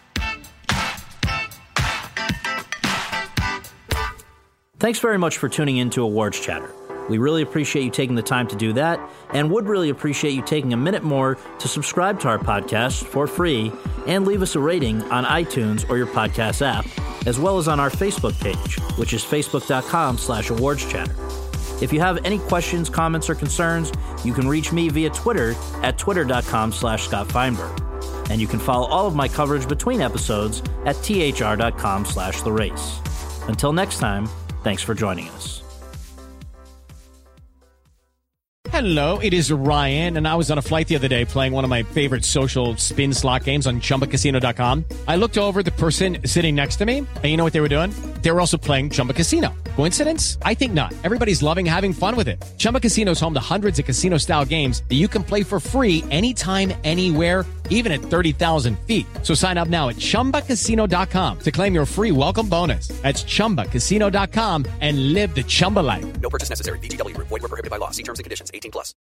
[SPEAKER 7] Thanks very much for tuning in to Awards Chatter. We really appreciate you taking the time to do that, and would really appreciate you taking a minute more to subscribe to our podcast for free and leave us a rating on iTunes or your podcast app, as well as on our Facebook page, which is facebook.com/awardschatter. If you have any questions, comments, or concerns, you can reach me via Twitter at twitter.com/Scott Feinberg. And you can follow all of my coverage between episodes at thr.com/The Race. Until next time, thanks for joining us.
[SPEAKER 5] Hello, it is Ryan, and I was on a flight the other day playing one of my favorite social spin slot games on ChumbaCasino.com. I looked over at the person sitting next to me, and you know what they were doing? They were also playing Chumba Casino. Coincidence? I think not. Everybody's loving having fun with it. Chumba Casino is home to hundreds of casino-style games that you can play for free anytime, anywhere, even at 30,000 feet. So sign up now at ChumbaCasino.com to claim your free welcome bonus. That's ChumbaCasino.com and live the Chumba life.
[SPEAKER 6] No purchase necessary. VGW Group. Void where prohibited by law. See terms and conditions. 18+.